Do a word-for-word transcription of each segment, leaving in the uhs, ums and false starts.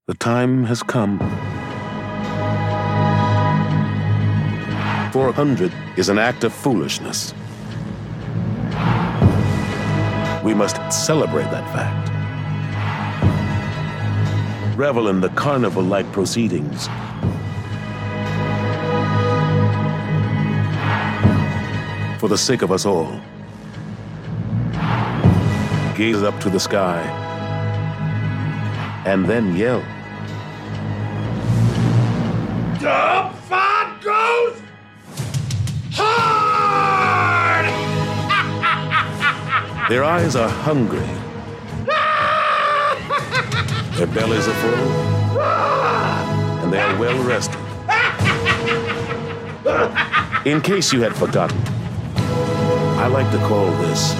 The time has come. four hundred is an act of foolishness. We must celebrate that fact. Revel in the carnival-like proceedings. For the sake of us all. Gaze up to the sky and then yell. Dub Fod goes hard! Their eyes are hungry. Their bellies are full. And they are well rested. In case you had forgotten, I like to call this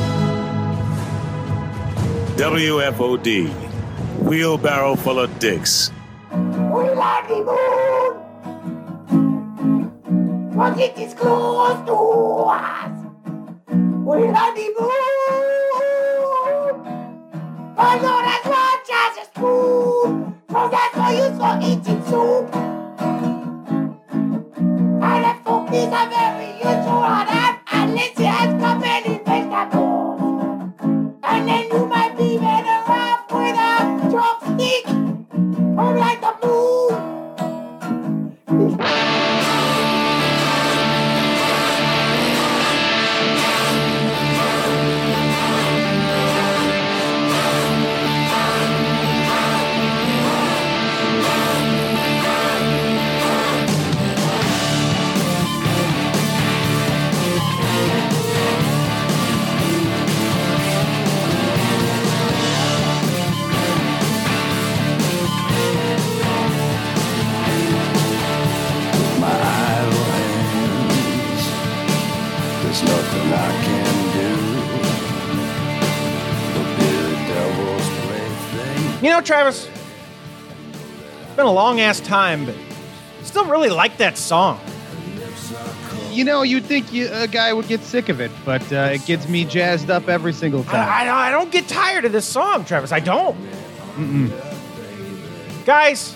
W F O D, Wheelbarrow Full of Dicks. We like the moon, but it is close to us. We like the moon, but not as much as a spoon, so that's why you for eating soup. And the folk is a very usual app, unless it has company vegetables. And then you might be better off with a chopstick, or like the moon. There's nothing I can do. The bitter devil's plaything. You know, Travis, it's been a long ass time, but I still really like that song. You know, you'd think you, a guy would get sick of it, but uh, it gets me jazzed up every single time. I, I, I don't get tired of this song, Travis. I don't. Mm-mm. Guys,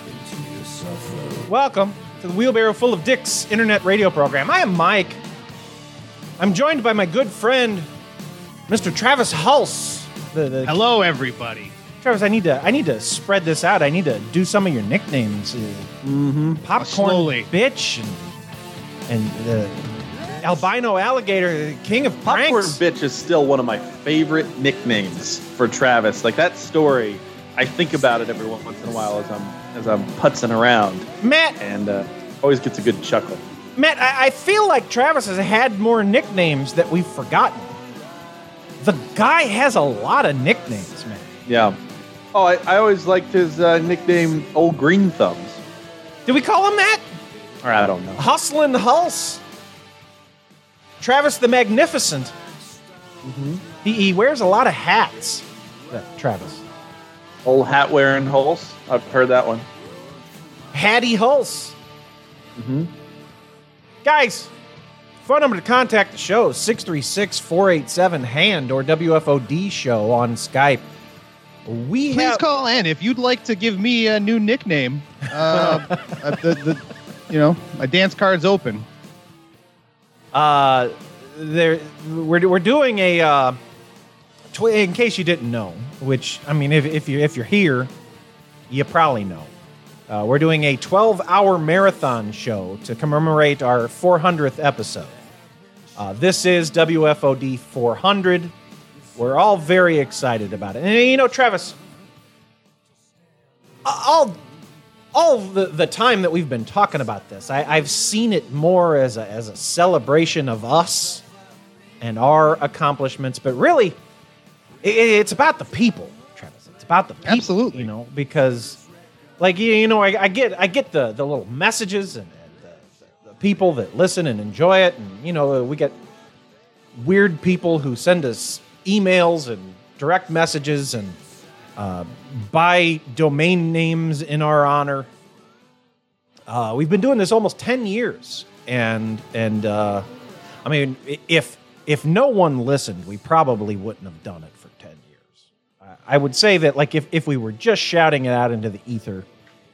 welcome to the Wheelbarrow Full of Dicks internet radio program. I am Mike. I'm joined by my good friend, Mister Travis Hulse. The, the Hello, everybody. Travis, I need to I need to spread this out. I need to do some of your nicknames. Uh, Mm-hmm. Popcorn Slowly. Bitch and, and uh, Albino Alligator, King of Popcorn Pranks. Bitch is still one of my favorite nicknames for Travis. Like that story, I think about it every once in a while as I'm as I'm putzing around, Matt, and uh, always gets a good chuckle. Matt, I, I feel like Travis has had more nicknames that we've forgotten. The guy has a lot of nicknames, man. Yeah. Oh, I, I always liked his uh, nickname, Old Green Thumbs. Did we call him that? Or I don't know. Hustlin' Hulse. Travis the Magnificent. Mm-hmm. He, he wears a lot of hats, that Travis. Old hat wearing Hulse. I've heard that one. Hattie Hulse. Mm-hmm. Guys, phone number to contact the show is six three six, four eight seven, HAND or W F O D show on Skype. We Please have... call in if you'd like to give me a new nickname. Uh, uh, the, the, you know, my dance card's open. Uh, there, we're we're doing a uh, tw- in case you didn't know, which I mean, if if you if you're here, you probably know. Uh, we're doing a twelve-hour marathon show to commemorate our four hundredth episode. Uh, this is W F O D four hundred. We're all very excited about it, and you know, Travis, all all the, the time that we've been talking about this, I, I've seen it more as a, as a celebration of us and our accomplishments, but really, it, it's about the people, Travis. It's about the people, Absolutely. you know, because, like, you, you know, I, I get I get the, the little messages and, and the, the people that listen and enjoy it, and, you know, we get weird people who send us emails and direct messages and uh, buy domain names in our honor. Uh, we've been doing this almost ten years, and and uh, I mean, if if no one listened, we probably wouldn't have done it for ten years. I, I would say that, like, if if we were just shouting it out into the ether,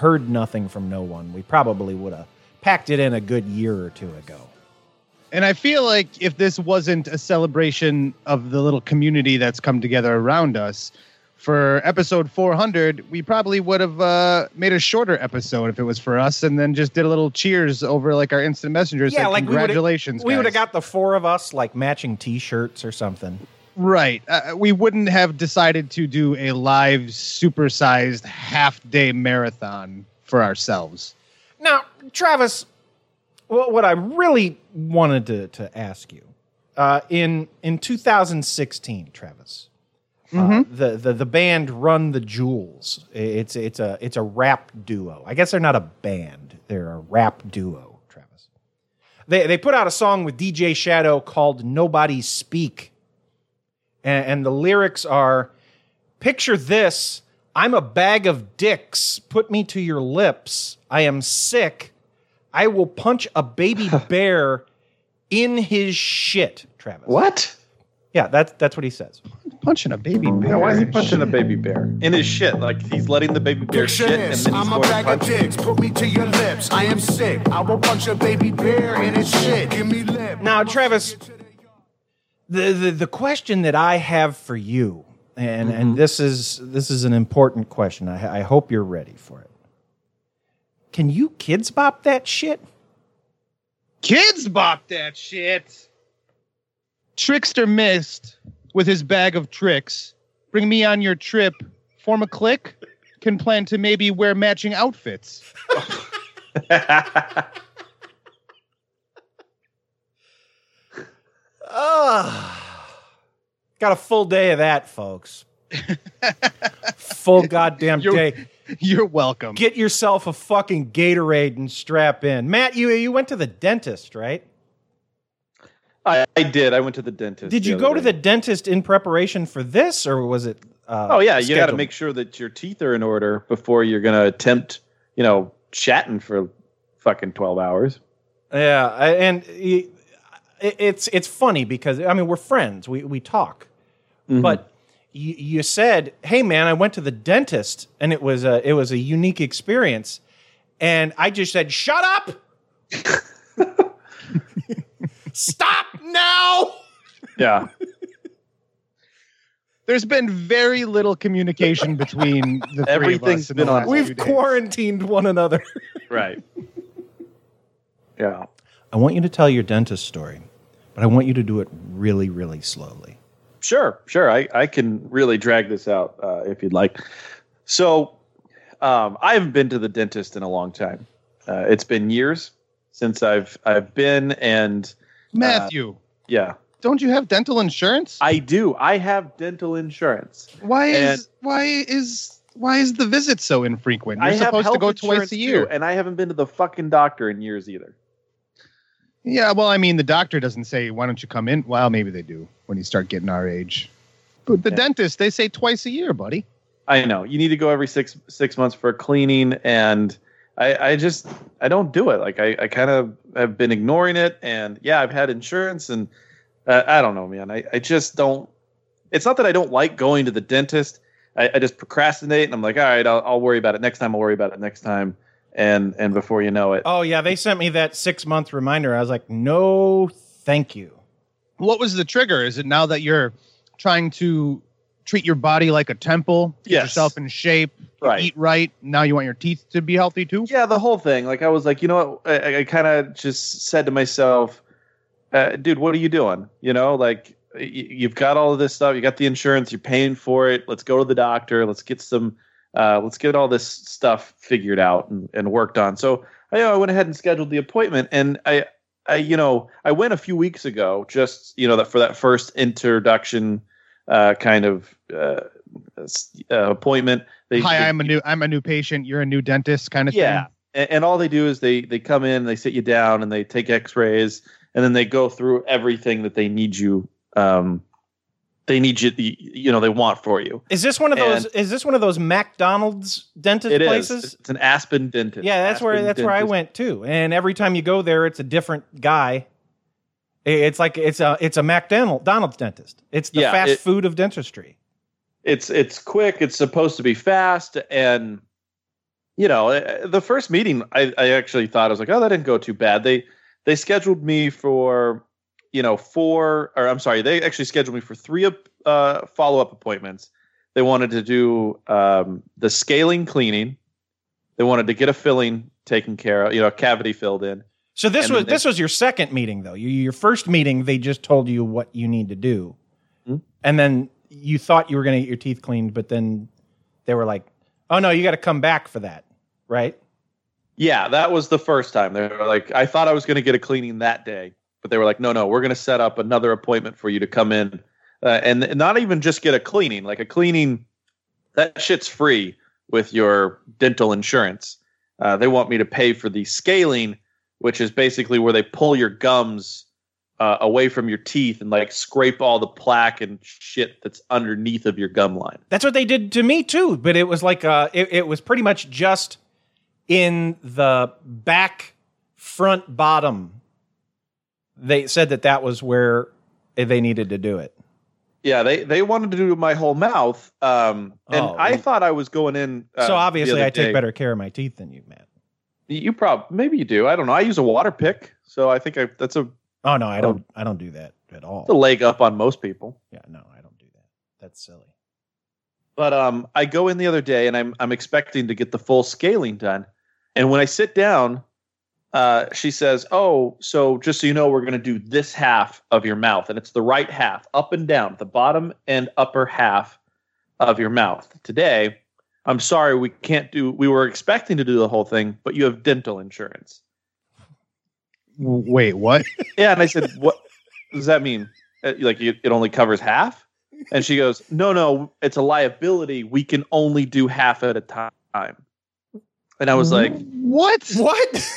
heard nothing from no one, we probably would have packed it in a good year or two ago. And I feel like if this wasn't a celebration of the little community that's come together around us, for episode four hundred, we probably would have uh, made a shorter episode if it was for us, and then just did a little cheers over like our instant messengers. Yeah, like, like congratulations, we would have guys. got the four of us like matching T-shirts or something. Right. Uh, we wouldn't have decided to do a live, supersized half-day marathon for ourselves. Now, Travis, well, what I really wanted to, to ask you, uh, in in two thousand sixteen, Travis, Mm-hmm. uh, the, the the band Run the Jewels, it's it's a it's a rap duo. I guess they're not a band; they're a rap duo. Travis, they they put out a song with D J Shadow called "Nobody Speak," and, and the lyrics are, "Picture this: I'm a bag of dicks. Put me to your lips. I am sick. I will punch a baby bear in his shit." Travis, What? Yeah, that's that's what he says. Punching a baby bear. Yeah, why is he punching a baby bear in his shit? Like he's letting the baby bear Picture shit, and this, then he's I'm a going to bag of punch it. dicks. Put me to your lips. I am sick. I will punch a baby bear in his shit. Give me lip. Now, Travis, the, the the question that I have for you, and Mm-hmm. and this is this is an important question. I, I hope you're ready for it. Can you kids bop that shit? Kids bop that shit. Trickster missed with his bag of tricks. Bring me on your trip. Form a clique. Can plan to maybe wear matching outfits. Ugh. Got a full day of that, folks. Full goddamn You're- day. You're welcome. Get yourself a fucking Gatorade and strap in. Matt, you you went to the dentist, right? I, I did. I went to the dentist. Did you the go other to the day. dentist in preparation for this, or was it? Uh, Oh yeah, you got to scheduled? make sure that your teeth are in order before you're going to attempt, you know, chatting for fucking twelve hours. Yeah, I- and y- it- it's it's funny because I mean we're friends, we we talk, Mm-hmm. but you, you said, "Hey man, I went to the dentist and it was a it was a unique experience," and I just said, "Shut up! Stop now!" Yeah. There's been very little communication between the three of Everything's us in been the on- last few We've days. quarantined one another. Right. Yeah. I want you to tell your dentist story, but I want you to do it really, really slowly. Sure, sure. I, I can really drag this out uh, if you'd like. So, um, I haven't been to the dentist in a long time. Uh, it's been years since I've I've been, and Matthew, yeah, don't you have dental insurance? I do. I have dental insurance. why is and- why is why is the visit so infrequent? You're I have supposed to health go insurance twice a year. too, and I haven't been to the fucking doctor in years either. Yeah, well, I mean, the doctor doesn't say, why don't you come in? Well, maybe they do when you start getting our age. But the Yeah. dentist, they say twice a year, buddy. I know you need to go every six six months for a cleaning, and I, I just I don't do it. Like I, I kind of have been ignoring it, and yeah, I've had insurance, and uh, I don't know, man. I, I just don't. It's not that I don't like going to the dentist. I, I just procrastinate, and I'm like, all right, I'll, I'll worry about it next time. I'll worry about it next time, and and before you know it, Oh yeah, they sent me that six month reminder. I was like, no, thank you. What was the trigger? Is it now that you're trying to treat your body like a temple, get Yes. yourself in shape, you Right. eat right, now you want your teeth to be healthy too? yeah, the whole thing. Like I was like, you know what? I, I kind of just said to myself, uh, dude, what are you doing? You know, like y- you've got all of this stuff. You got the insurance. You're paying for it. Let's go to the doctor. Let's get some. Uh, let's get all this stuff figured out and, and worked on. So I, you know, I went ahead and scheduled the appointment, and I, I, you know, I went a few weeks ago, just you know, that for that first introduction uh, kind of uh, s- uh, appointment. They, Hi, they- I'm a new I'm a new patient, you're a new dentist kind of yeah, thing. and, and all they do is they they come in, they sit you down, and they take X-rays, and then they go through everything that they need you. Um, they need you, you know, they want for you. Is this one of those? And- Is this one of those McDonald's dentist It is. places? It's an Aspen dentist. Yeah, that's where Aspen that's where I dentist. went too. And every time you go there, it's a different guy. I- It's like it's a it's a McDonald's dentist. It's the Yeah, fast it- food of dentistry. It's it's quick. It's supposed to be fast, and you know, uh, the first meeting, I, I actually thought, I was like, oh, that didn't go too bad. They they scheduled me for, you know, four, or I'm sorry, they actually scheduled me for three uh, follow-up appointments. They wanted to do um, the scaling cleaning. They wanted to get a filling taken care of, you know, a cavity filled in. So this And was then they- this was your second meeting, though. Your, your first meeting, they just told you what you need to do, Hmm? and then you thought you were going to get your teeth cleaned, but then they were like, "Oh no, you got to come back for that," right? Yeah, that was the first time. They were like, I thought I was going to get a cleaning that day, but they were like, no, no, we're going to set up another appointment for you to come in, uh, and, and not even just get a cleaning. Like a cleaning, that shit's free with your dental insurance. Uh, they want me to pay for the scaling, which is basically where they pull your gums uh, away from your teeth and like scrape all the plaque and shit that's underneath of your gum line. That's what they did to me too. But it was like uh, it, it was pretty much just in the back, front, bottom. They said that that was where they needed to do it. Yeah, they, they wanted to do my whole mouth, um, and Oh, I well- thought I was going in. Uh, so the obviously, other I take day. better care of my teeth than you, Matt. You probably maybe you do. I don't know. I use a water pick, so I think I, that's a, Oh no, I don't. I don't do that at all. a leg up on most people. Yeah, no, I don't do that. That's silly. But um, I go in the other day, and I'm I'm expecting to get the full scaling done, and when I sit down, uh, she says, "Oh, so just so you know, we're going to do this half of your mouth, and it's the right half, up and down, the bottom and upper half of your mouth today." I'm sorry, we can't do. We were expecting to do the whole thing, but you have dental insurance. W- Wait, what? Yeah, and I said, "What does that mean? Uh, Like it, it only covers half?" And she goes, "No, no, it's a liability. We can only do half at a time." And I was like, What? What?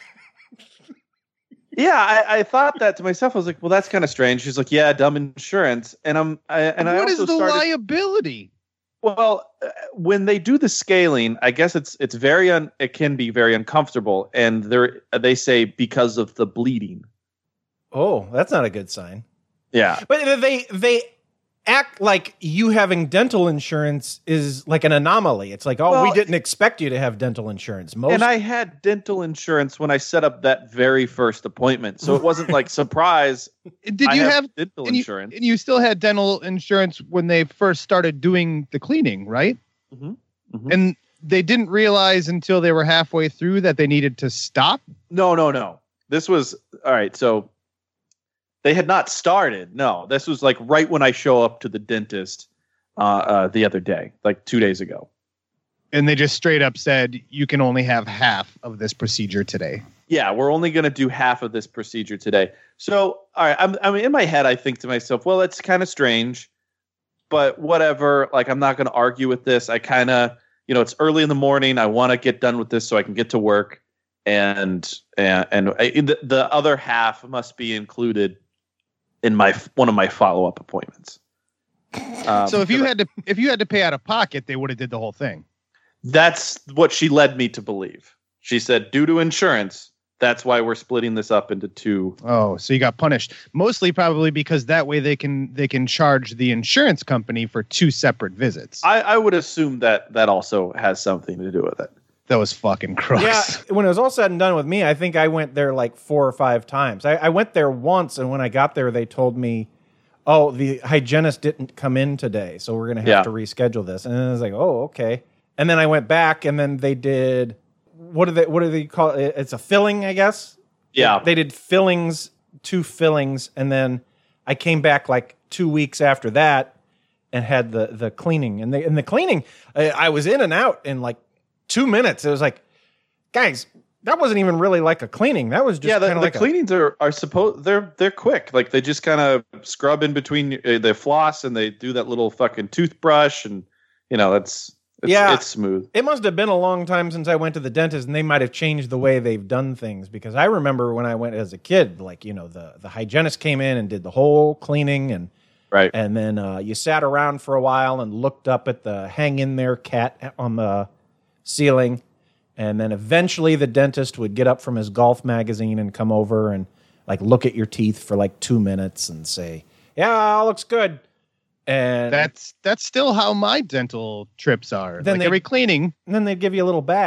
"Yeah." I, I thought that to myself. I was like, "Well, that's kind of strange." She's like, "Yeah, dumb insurance." And I'm, I, and I What also is the started. liability? Well, uh, when they do the scaling, I guess it's it's very un, it can be very uncomfortable, and they they say because of the bleeding. Oh, that's not a good sign. Yeah. But they they act like you having dental insurance is like an anomaly. It's like, oh, we Well, didn't expect you to have dental insurance. Most And I had dental insurance when I set up that very first appointment, so it wasn't like surprise. Did I you have, have dental and you, insurance? and you still had dental insurance when they first started doing the cleaning, right? Mhm. Mhm. And they didn't realize until they were halfway through that they needed to stop. No, no, no. This was all right. So they had not started. No, this was like right when I show up to the dentist uh, uh, the other day, like two days ago. And they just straight up said, you can only have half of this procedure today. Yeah, we're only going to do half of this procedure today. So, all right, I'm, I mean, in my head, I think to myself, well, it's kind of strange, but whatever. Like, I'm not going to argue with this. I kind of, you know, it's early in the morning. I want to get done with this so I can get to work, and and and I, the, the other half must be included in my one of my follow up appointments. Um, So if you had to if you had to pay out of pocket, they would have did the whole thing. that's what she led me to believe. She said, due to insurance, that's why we're splitting this up into two. Oh, so you got punished. Mostly probably because that way they can they can charge the insurance company for two separate visits. I, I would assume that that also has something to do with it. That was fucking gross. Yeah, when it was all said and done with me, I think I went there like four or five times. I, I went there once, and when I got there, they told me, "Oh, the hygienist didn't come in today, so we're going to have Yeah. to reschedule this." And I was like, "Oh, okay." And then I went back, and then they did what do they what do they call it? It's a filling, I guess. Yeah. They, they did fillings, two fillings, and then I came back like two weeks after that and had the the cleaning. And the and the cleaning, I, I was in and out in like two minutes. It was like, guys, that wasn't even really like a cleaning. That was just yeah, the, kind of the like cleanings are are supposed they're they're quick. Like they just kind of scrub in between uh, the floss and they do that little fucking toothbrush, and you know it's, it's Yeah. it's smooth. a, it must have been a long time since I went to the dentist, and they might have changed the way they've done things, because I remember when I went as a kid, like, you know, the, the hygienist came in and did the whole cleaning, and Right. and then uh, you sat around for a while and looked up at the hang in there cat on the ceiling. And then eventually the dentist would get up from his golf magazine and come over and like look at your teeth for like two minutes and say, "Yeah, all looks good." And That's that's still how my dental trips are. Then like they- every cleaning. and then they'd give you a little bag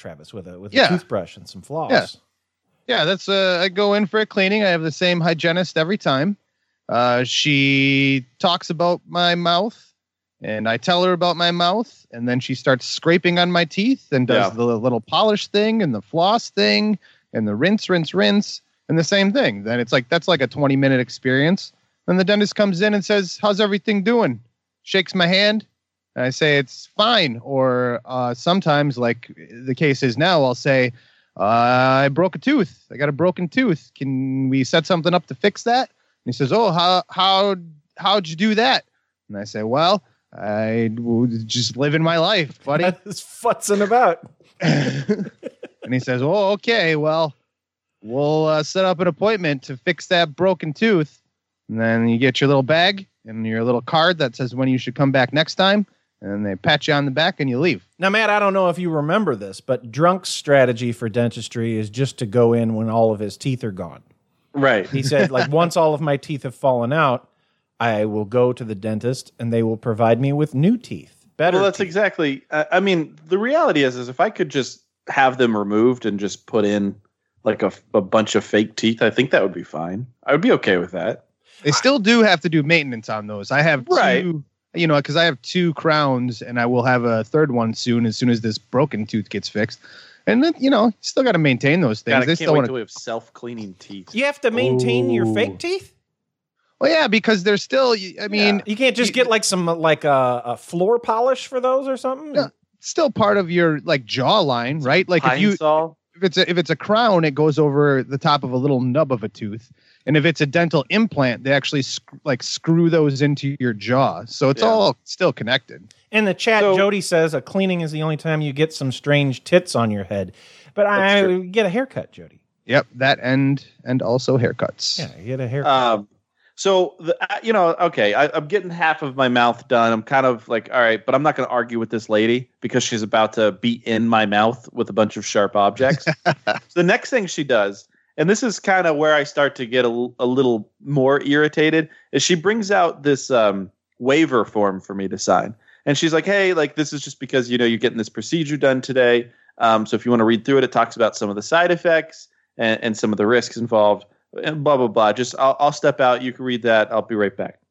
Travis, with a with Yeah. a toothbrush and some floss. Yeah. Yeah, that's uh I go in for a cleaning. I have the same hygienist every time. Uh she talks about my mouth and I tell her about my mouth and then she starts scraping on my teeth and does Yeah. the little polish thing and the floss thing and the rinse rinse rinse and the same thing. Then it's like that's like a twenty minute experience. Then the dentist comes in and says, "How's everything doing?" Shakes my hand. And I say it's fine. Or uh, sometimes, like the case is now, I'll say, uh, I broke a tooth. I got a broken tooth. Can we set something up to fix that? And he says, oh, how how how'd you do that? And I say, well, I was just living my life, buddy. Just futzing about. And he says, oh, okay, well, we'll uh, set up an appointment to fix that broken tooth. And then you get your little bag and your little card that says when you should come back next time. And they pat you on the back and you leave. Now, Matt, I don't know if you remember this, but Drunk's strategy for dentistry is just to go in when all of his teeth are gone. Right. He said, like, once all of my teeth have fallen out, I will go to the dentist and they will provide me with new teeth. Better. Well, that's teeth. exactly. Uh, I mean, the reality is, is if I could just have them removed and just put in like a, a bunch of fake teeth, I think that would be fine. I would be okay with that. They still do have to do maintenance on those. I have Right. two, you know, because I have two crowns and I will have a third one soon as soon as this broken tooth gets fixed. And then, you know, you still got to maintain those things. God, I they can't still wait want till we to. have self-cleaning teeth. You have to maintain your Ooh. fake teeth? Well, yeah, because they're still, I mean, You can't just get like some like a, a floor polish for those or something? Yeah. still part of your like jawline, right? Like if Pine you, saw. if it's a, if it's a crown, it goes over the top of a little nub of a tooth. And if it's a dental implant, they actually sc- like screw those into your jaw. So it's Yeah. all still connected. In the chat, So- Jody says a cleaning is the only time you get some strange tits on your head. But I true. get a haircut, Jody. Yep, that and and also haircuts. Yeah, you get a haircut. Um, so the, uh, you know, okay, I, I'm getting half of my mouth done. I'm kind of like, all right, but I'm not going to argue with this lady because she's about to be in my mouth with a bunch of sharp objects. So the next thing she does, and this is kind of where I start to get a, a little more irritated, is she brings out this um, waiver form for me to sign, and she's like, hey, like this is just because you know you're getting this procedure done today. Um, so if you want to read through it, it talks about some of the side effects and, and some of the risks involved. And blah, blah, blah. Just I'll, I'll step out. You can read that. I'll be right back.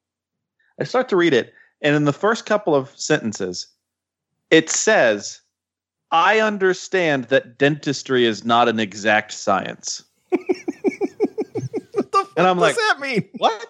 I start to read it. And in the first couple of sentences, it says, I understand that dentistry is not an exact science. what the fuck and I'm does like, that mean? What?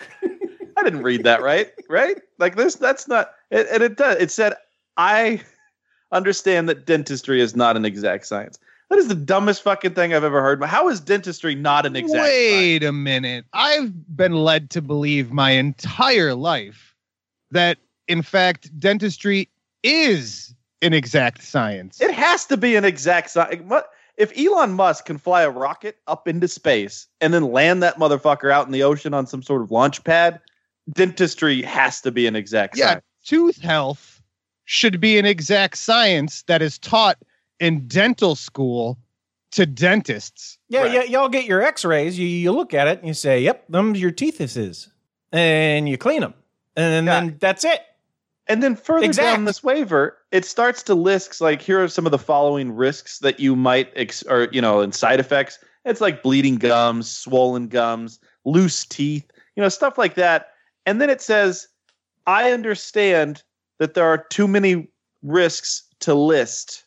I didn't read that right. Right? Like this, that's not, it, and it does. It said, I understand that dentistry is not an exact science. That is the dumbest fucking thing I've ever heard. How is dentistry not an exact science? Wait a minute. I've been led to believe my entire life that, in fact, dentistry is an exact science. It has to be an exact science. If Elon Musk can fly a rocket up into space and then land that motherfucker out in the ocean on some sort of launch pad, dentistry has to be an exact yeah, science. tooth health should be an exact science that is taught in dental school to dentists. Yeah, Right. yeah, y'all get your x-rays, you, you look at it and you say, yep, them's your teeth is. And you clean them. And Yeah. then that's it. And then further Exact. down this waiver, it starts to list like here are some of the following risks that you might ex- or you know, and side effects. It's like bleeding gums, swollen gums, loose teeth, you know, stuff like that. And then it says, I understand that there are too many risks to list.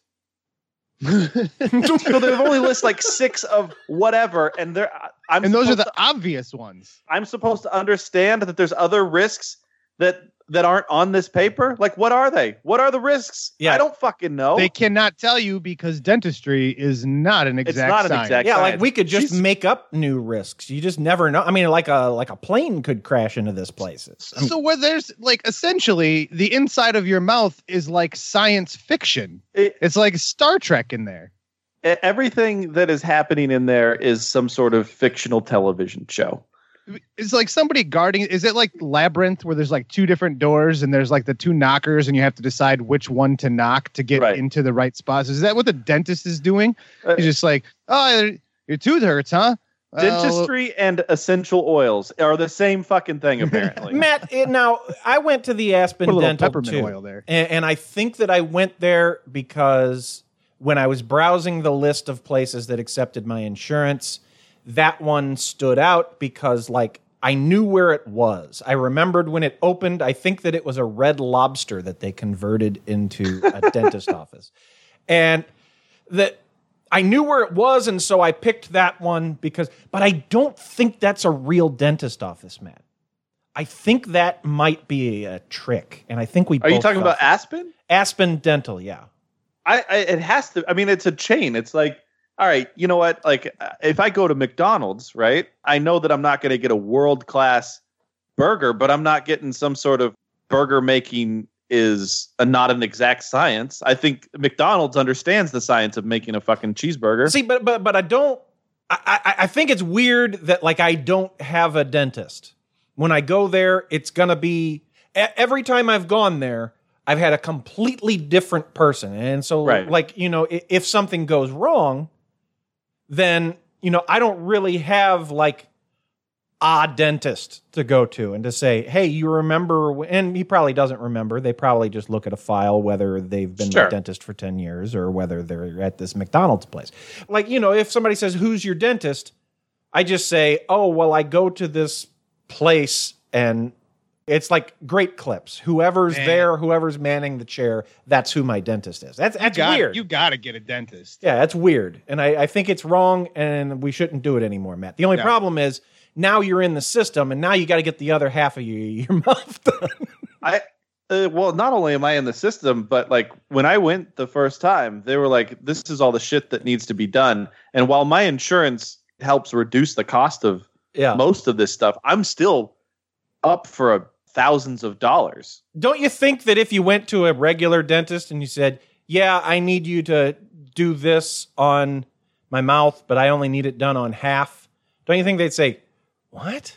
So they've only list like six of whatever, and they're I'm And those are supposed the to- obvious ones. I'm supposed to understand that there's other risks that that aren't on this paper. Like, what are they? What are the risks? Yeah. I don't fucking know. They cannot tell you because dentistry is not an exact not an science. exact- Yeah, like science. we could just She's- make up new risks. You just never know. I mean, like a like a plane could crash into this place. I mean, So where there's like essentially the inside of your mouth is like science fiction. It- It's like Star Trek in there. E- Everything that is happening in there is some sort of fictional television show. It's like somebody guarding. Is it like Labyrinth where there's like two different doors and there's like the two knockers and you have to decide which one to knock to get Right. into the right spots? Is that what the dentist is doing? Uh, He's just like, oh, your tooth hurts, huh? Well, Dentistry and essential oils are the same fucking thing, apparently. Matt, it, now I went to the Aspen put a little Dental peppermint too, oil there. and, and I think that I went there because when I was browsing the list of places that accepted my insurance, that one stood out because, like, I knew where it was. I remembered when it opened. I think that it was a Red Lobster that they converted into a dentist office. And that I knew where it was, and so I picked that one because, but I don't think that's a real dentist office, Matt. I think that might be a trick, and I think we Are you both talking fell about for it. Aspen? Aspen Dental, yeah. I, I it has to. I mean, it's a chain. It's like, all right, you know what? Like, uh, if I go to McDonald's, right? I know that I'm not going to get a world class burger, but I'm not getting some sort of burger making is a, not an exact science. I think McDonald's understands the science of making a fucking cheeseburger. See, but but but I don't. I, I I think it's weird that like I don't have a dentist. When I go there, it's gonna be every time I've gone there, I've had a completely different person, and so Right. like you know, if, if something goes wrong, then you know I don't really have like a dentist to go to and to say, hey, you remember? And he probably doesn't remember. They probably just look at a file whether they've been Sure. my dentist for ten years or whether they're at this McDonald's place. Like you know, if somebody says, who's your dentist? I just say, oh well, I go to this place and it's like Great Clips. Whoever's Man. there, whoever's manning the chair, that's who my dentist is. That's that's you got, weird. You got to get a dentist. Yeah, that's weird. And I, I think it's wrong and we shouldn't do it anymore, Matt. The only Yeah. problem is now you're in the system and now you got to get the other half of your, your mouth done. I uh, well, not only am I in the system, but like when I went the first time, they were like, "This is all the shit that needs to be done." And while my insurance helps reduce the cost of Yeah. most of this stuff, I'm still up for a thousands of dollars. Don't you think that if you went to a regular dentist and you said, yeah, I need you to do this on my mouth, but I only need it done on half, don't you think they'd say, what?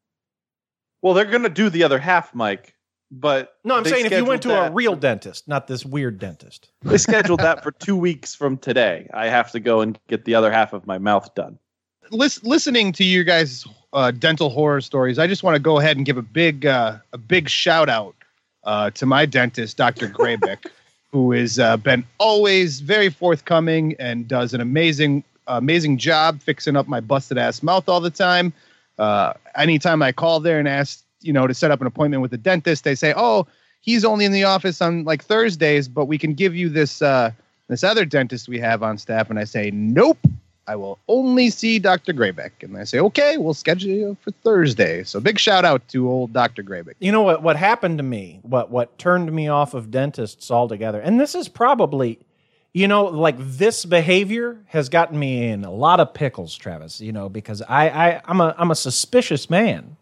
Well, they're going to do the other half, Mike. But No, I'm they saying if you went to scheduled a that real for- dentist, not this weird dentist. they scheduled that for two weeks from today. I have to go and get the other half of my mouth done. Lis- listening to you guys' uh, dental horror stories, I just want to go ahead and give a big, uh, a big shout out uh, to my dentist, Doctor Graybeck, who has uh, been always very forthcoming and does an amazing, amazing job fixing up my busted ass mouth all the time. Uh, anytime I call there and ask, you know, to set up an appointment with the dentist, they say, "Oh, he's only in the office on like Thursdays, but we can give you this uh, this other dentist we have on staff." And I say, "Nope. I will only see Doctor Graybeck." And I say, okay, we'll schedule you for Thursday. So big shout out to old Doctor Graybeck. You know what? What happened to me? What what turned me off of dentists altogether? And this is probably, you know, like this behavior has gotten me in a lot of pickles, Travis. You know, because I, I I'm a I'm a suspicious man,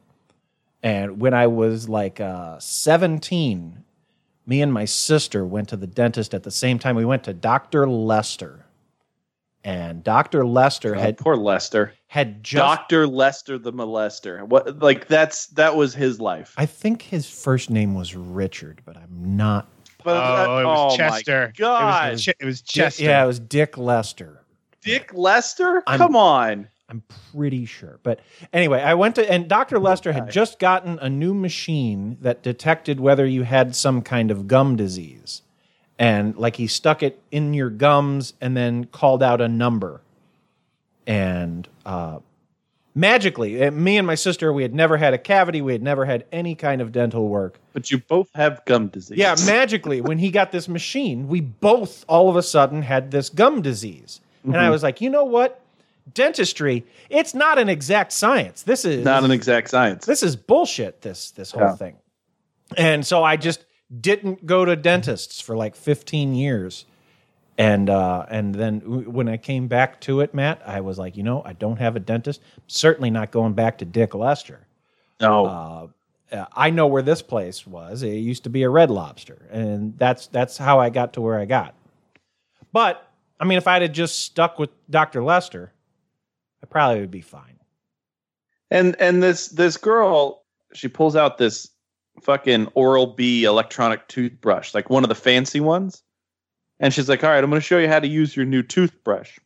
and when I was like uh, seventeen, me and my sister went to the dentist at the same time. We went to Doctor Lester, and Doctor Lester Oh, had poor Lester. had just. Doctor Lester the molester. What like that's that was his life. I think his first name was Richard, but I'm not. But Oh, it was oh Chester. My God. It was, Ch- it was Chester. Yeah, it was Dick Lester. Dick Lester? I'm- Come on. I'm pretty sure. But anyway, I went to, and Doctor Lester had just gotten a new machine that detected whether you had some kind of gum disease. And like he stuck it in your gums and then called out a number. And uh, magically, eh, me and my sister, we had never had a cavity. We had never had any kind of dental work. But you both have gum disease. Yeah, magically, when he got this machine, we both all of a sudden had this gum disease. And I was like, you know what? Dentistry, it's not an exact science. This is Not an exact science. this is bullshit, this this whole Yeah. thing. And so I just didn't go to dentists for like fifteen years. And uh, and then w- when I came back to it, Matt, I was like, you know, I don't have a dentist. Certainly not going back to Dick Lester. No. Uh, uh, I know where this place was. It used to be a Red Lobster, and that's that's how I got to where I got. But I mean, if I'd have just stuck with Doctor Lester, I probably would be fine. And and this this girl, she pulls out this fucking Oral-B electronic toothbrush, like one of the fancy ones. And she's like, "All right, I'm going to show you how to use your new toothbrush."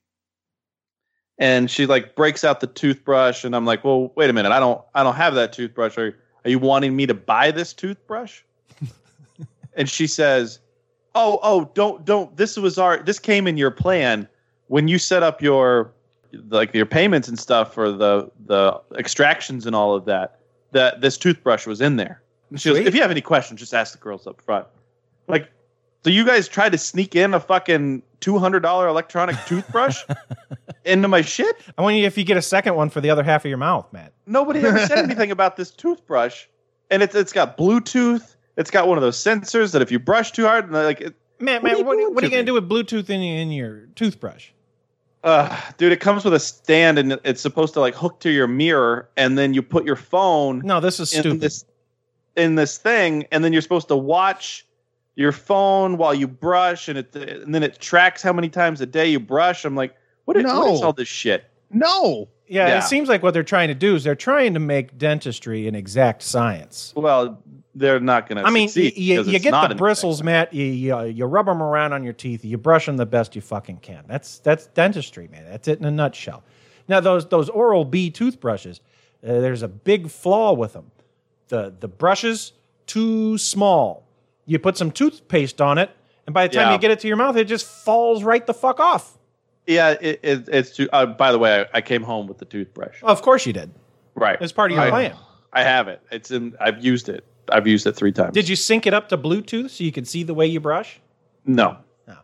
And she like breaks out the toothbrush, and I'm like, "Well, wait a minute. I don't I don't have that toothbrush. Are are you wanting me to buy this toothbrush?" And she says, Oh, oh, don't, don't. This was our. This came in your plan when you set up your, like your payments and stuff for the the extractions and all of that. That this toothbrush was in there. And she goes, Sweet. if you have any questions, just ask the girls up front. Like, so you guys tried to sneak in a fucking two hundred dollar electronic toothbrush into my shit? I want you if you get a second one for the other half of your mouth, Matt. Nobody ever said anything about this toothbrush, and it's it's got Bluetooth. It's got one of those sensors that if you brush too hard, and like, it, Matt, What are Matt, you what, doing what are you to going to me? do with Bluetooth in, in your toothbrush? uh, dude, it comes with a stand, and it's supposed to like hook to your mirror, and then you put your phone No, this is in stupid. this in this thing, and then you're supposed to watch your phone while you brush, and it and then it tracks how many times a day you brush. I'm like, what is, what is No. all this shit? No. yeah, yeah. it seems like what they're trying to do is they're trying to make dentistry an exact science. Well, they're not going to. I mean, succeed you, because you it's get not the an bristles, exact Matt. You, you you rub them around on your teeth. You brush them the best you fucking can. That's that's dentistry, man. That's it in a nutshell. Now those those Oral-B toothbrushes, uh, there's a big flaw with them. The the brushes too small. You put some toothpaste on it, and by the time Yeah. you get it to your mouth, it just falls right the fuck off. Yeah, it, it, it's too. Uh, by the way, I, I came home with the toothbrush. Oh, of course you did. Right, It's part of your I, plan. I have it. It's in. I've used it. I've used it three times. Did you sync it up to Bluetooth so you could see the way you brush? No. No.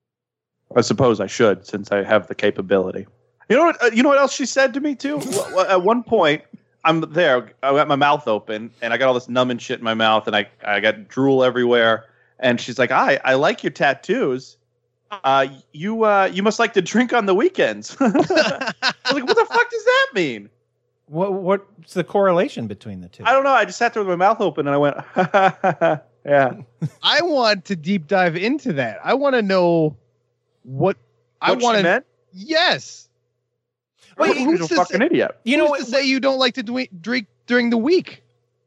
I suppose I should, since I have the capability. You know what? Uh, you know what else she said to me too? W- w- At one point, I'm there. I got my mouth open, and I got all this numbing shit in my mouth, and I I got drool everywhere. And she's like, "I I like your tattoos. Uh, you uh, you must like to drink on the weekends." I was like, "What the fuck does that mean?" What what's the correlation between the two? I don't know. I just sat there with my mouth open, and I went, "Yeah." I want to deep dive into that. I want to know what, I What she want to. meant? Yes. Wait, Who- who's who's a to fucking say- idiot? You know Who's what? to say you don't like to dwi- drink during the week?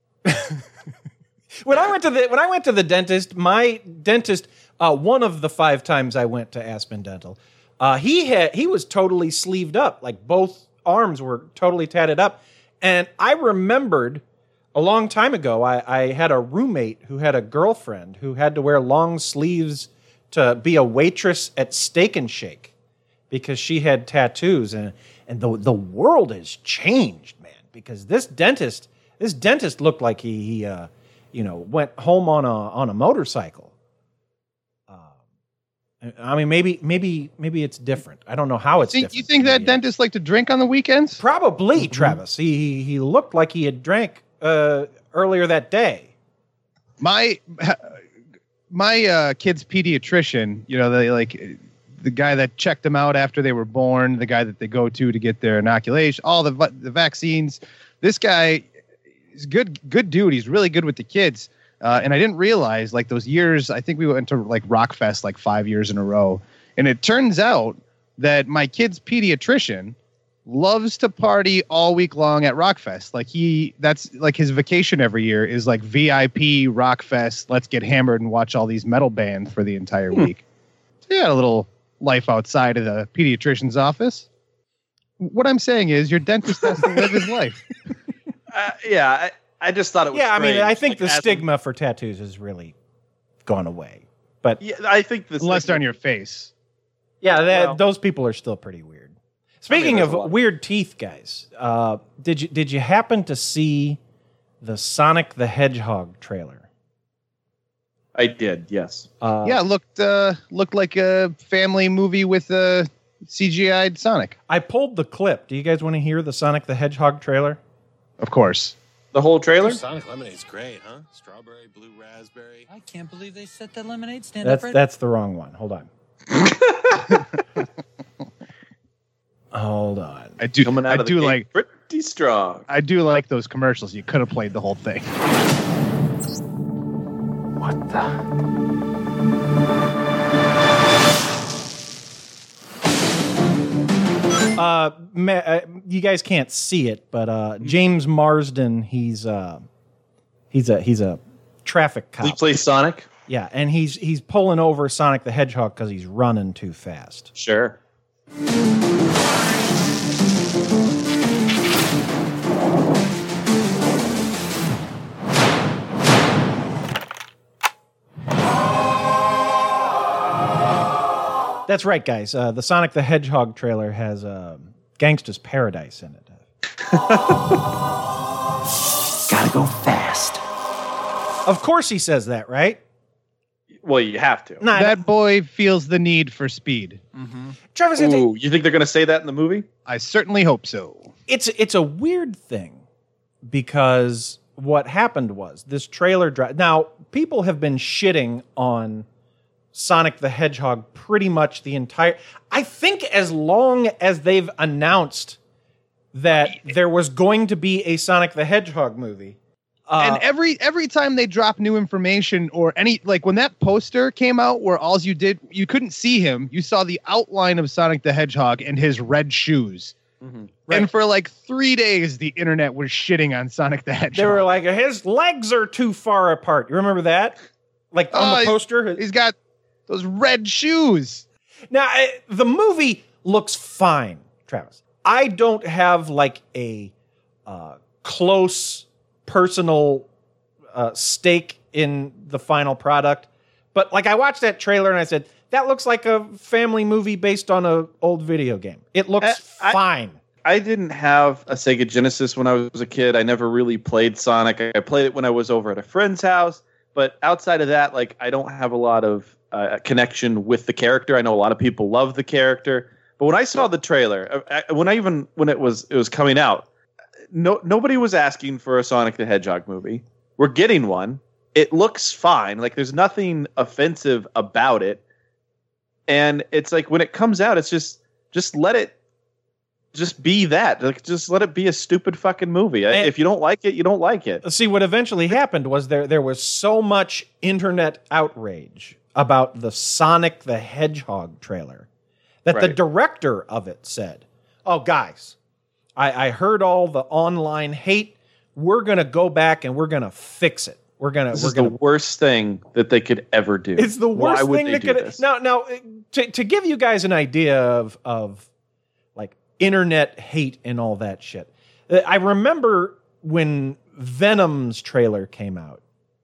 When I went to the when I went to the dentist, my dentist, uh, one of the five times I went to Aspen Dental, uh, he had he was totally sleeved up, like both arms were totally tatted up, and I remembered a long time ago, I, I had a roommate who had a girlfriend who had to wear long sleeves to be a waitress at Steak and Shake because she had tattoos, and and the the world has changed, man. Because this dentist, this dentist looked like he, he uh, you know, went home on a on a motorcycle. Um, I mean, maybe maybe maybe it's different. I don't know how it's Think, different. you think that Yeah. dentists like to drink on the weekends? Probably, Travis. He he- he looked like he had drank uh, earlier that day. My my uh, kid's pediatrician, you know, they like the guy that checked them out after they were born, the guy that they go to to get their inoculation, all the va- the vaccines. This guy is good, good dude. He's really good with the kids. Uh, and I didn't realize, like those years, I think we went to like Rockfest like five years in a row. And it turns out that my kid's pediatrician loves to party all week long at Rockfest. Like he, that's like his vacation every year is like V I P Rockfest. Let's get hammered and watch all these metal bands for the entire Hmm. week. So he had a little life outside of the pediatrician's office. What I'm saying is your dentist has to live his life. Uh, yeah, I, I just thought it was. Yeah, I mean, strange. I think Like, the as a- stigma for tattoos has really gone away. But Yeah, I think the Unless they're stigma- on your face. yeah, that, Well- those people are still pretty weird. Speaking there's of a lot. weird teeth, guys, uh, did you did you happen to see the Sonic the Hedgehog trailer? I did. Yes. Uh, Yeah, looked uh, looked like a family movie with a C G I'd Sonic. I pulled the clip. Do you guys want to hear the Sonic the Hedgehog trailer? Of course. The whole trailer. Sonic lemonade's great, huh? Strawberry, blue raspberry. I can't believe they set that lemonade stand That's up right. that's the wrong one. Hold on. Hold on. I do Coming out I of the do gate like pretty strong. I do like those commercials. You could have played the whole thing. What the? Uh, ma- uh, you guys can't see it, but uh, James Marsden, he's uh, he's a he's a traffic Did he cop. play Sonic? Yeah, and he's he's pulling over Sonic the Hedgehog because he's running too fast. Sure. That's right, guys. Uh, the Sonic the Hedgehog trailer has um, Gangsta's Paradise in it. Gotta go fast. Of course he says that, right? Well, you have to. Nah, That boy feels the need for speed. Travis, it's, Ooh, you think they're going to say that in the movie? I certainly hope so. it's it's a weird thing because what happened was this trailer dro- now people have been shitting on Sonic the Hedgehog pretty much the entire I think as long as they've announced that there was going to be a Sonic the Hedgehog movie. Uh, and every every time they drop new information or any like when that poster came out where all you did you couldn't see him, you saw the outline of Sonic the Hedgehog and his red shoes. Mm-hmm. Right. And for like three days, the internet was shitting on Sonic the Hedgehog. they were like, his legs are too far apart. You remember that? Like on Oh, the poster? He's got those red shoes. Now, I, the movie looks fine, Travis. I don't have like a uh, close personal uh, stake in the final product, but like I watched that trailer and I said, that looks like a family movie based on an old video game. It looks Uh, I- fine. I didn't have a Sega Genesis when I was a kid. I never really played Sonic. I played it when I was over at a friend's house. But outside of that, like I don't have a lot of uh, connection with the character. I know a lot of people love the character. But when I saw the trailer, I, when I even when it was it was coming out, no nobody was asking for a Sonic the Hedgehog movie. We're getting one. It looks fine. Like there's nothing offensive about it. And it's like when it comes out, it's just just let it just be that. Like just let it be a stupid fucking movie. And- If you don't like it, you don't like it. See, what eventually happened was there there was so much internet outrage about the Sonic the Hedgehog trailer that the Right. director of it said, "Oh, guys, I, I heard all the online hate. We're gonna go back and we're gonna fix it. We're gonna This we're is gonna." the worst thing that they could ever do. It's the Why worst would thing they that do could this? now now to to give you guys an idea of of like internet hate and all that shit. uh, I remember when Venom's trailer came out.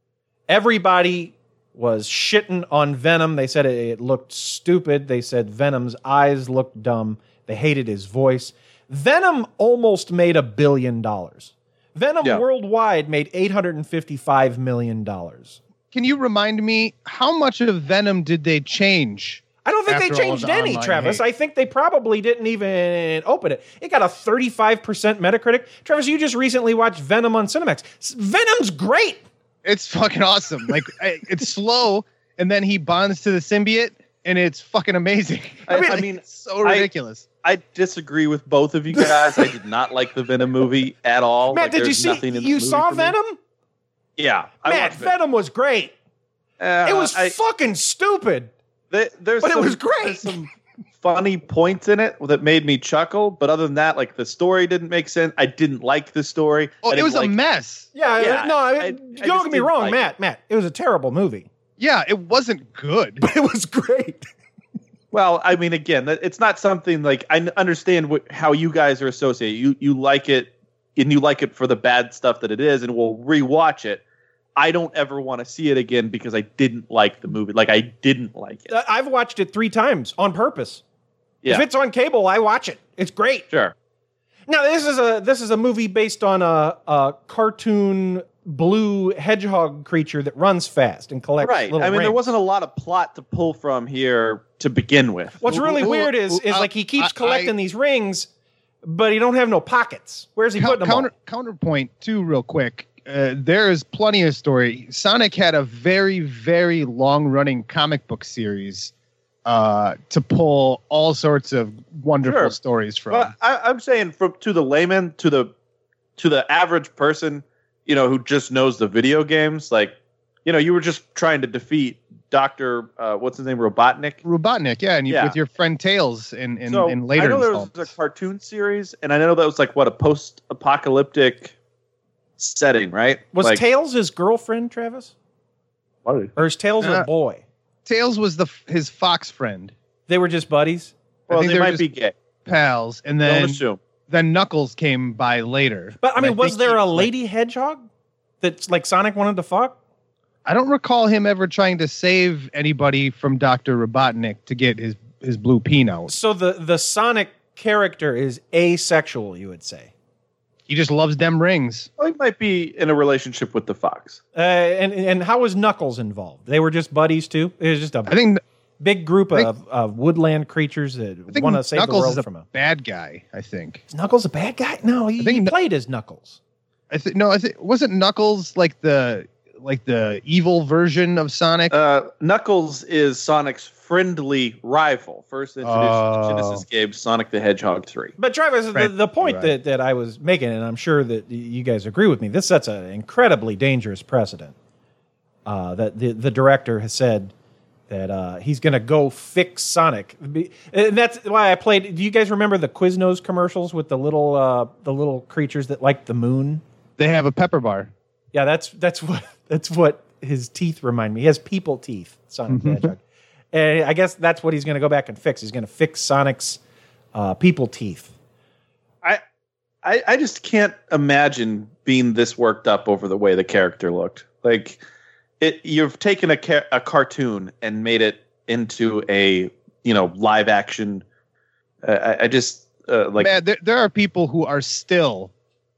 Everybody was shitting on Venom. They said it, it looked stupid. They said Venom's eyes looked dumb. They hated his voice. Venom almost made a billion dollars. Venom Yeah. worldwide made eight hundred fifty-five million dollars. Can you remind me how much of Venom did they change? I don't think After they all changed the any, online Travis. hate. I think they probably didn't even open it. It got a thirty-five percent Metacritic. Travis, you just recently watched Venom on Cinemax. S- Venom's great. It's fucking awesome. Like I, it's slow, and then he bonds to the symbiote, and it's fucking amazing. I- mean, I like, mean, it's so I- ridiculous. I disagree with both of you guys. I did not like the Venom movie at all. Matt, Like, did you there's see? nothing in the You movie saw for me. Venom? Yeah, I Matt, watched it. Venom was great. Uh, It was I- fucking stupid. There- there's But it some, was great. There's some funny points in it that made me chuckle, but other than that, like the story didn't make sense. I didn't like the story. Oh, I it didn't was like, a mess. Yeah, Yeah, no, I, I- I don't just get me didn't wrong, like Matt. Matt, it was a terrible movie, Yeah, it wasn't good. but it was great. Well, I mean, again, that- it's not something like I n- understand what, how you guys are associated. You you like it, and you like it for the bad stuff that it is, and we'll rewatch it. I don't ever want to see it again because I didn't like the movie. Like I didn't like it. Uh, I've watched it three times on purpose. If Yeah, it's on cable, I watch it. It's great. sure. Now this is a this is a movie based on a, a cartoon blue hedgehog creature that runs fast and collects Right. little I mean, there rings. wasn't a lot of plot to pull from here to begin with. What's really Ooh, ooh, weird is ooh, is uh, like he keeps I- collecting I- these rings, but he don't have no pockets. Where's he Coun- putting them? counter, counterpoint too, real quick. Uh, there is plenty of story. Sonic had a very, very long-running comic book series uh, to pull all sorts of wonderful Sure. stories from. Well, I, I'm saying from to the layman, to the to the average person, you know, who just knows the video games, like, you know, you were just trying to defeat Doctor Uh, what's his name, Robotnik. Robotnik, yeah, and you, Yeah. with your friend Tails in in, so in later I know there was installments. a cartoon series, and I know that was like what a post-apocalyptic setting, right? Was like, Tails his girlfriend, Travis, what? or is Tails a Uh, boy? Tails was the f- his fox friend, They were just buddies. Well, think they they're might just- be gay. pals, and Don't then assume. then Knuckles came by later. But I And mean, was think there he a like- lady hedgehog that's like Sonic wanted to fuck? I don't recall him ever trying to save anybody from Doctor Robotnik to get his his blue peen out. So the the Sonic character is asexual, you would say. He just loves them rings. Well, he might be in a relationship with the fox. Uh, and and how was Knuckles involved? They were just buddies too. It was just a I think big group I think, of, of woodland creatures that I think want to save Knuckles the is world a from him. bad guy. I think. Is Knuckles a bad guy? No, he, I think he Kn- played as Knuckles. I think no. I think wasn't Knuckles like the like the evil version of Sonic? Uh, Knuckles is Sonic's friendly rival. First introduced in Oh. the Genesis game, Sonic the Hedgehog three. But Travis, the, Right, the point right. that, that I was making, and I'm sure that you guys agree with me, this sets an incredibly dangerous precedent. Uh, that the, the director has said that uh, he's going to go fix Sonic, and that's why I played. Do you guys remember the Quiznos commercials with the little uh, the little creatures that like the moon? They have a pepper bar. Yeah, that's that's what that's what his teeth remind me. He has people teeth, Sonic the Hedgehog. And I guess that's what he's going to go back and fix. He's going to fix Sonic's uh, people teeth. I, I I just can't imagine being this worked up over the way the character looked. Like it, you've taken a ca- a cartoon and made it into a you know live action. Uh, I, I just uh, like Man, there, there are people who are still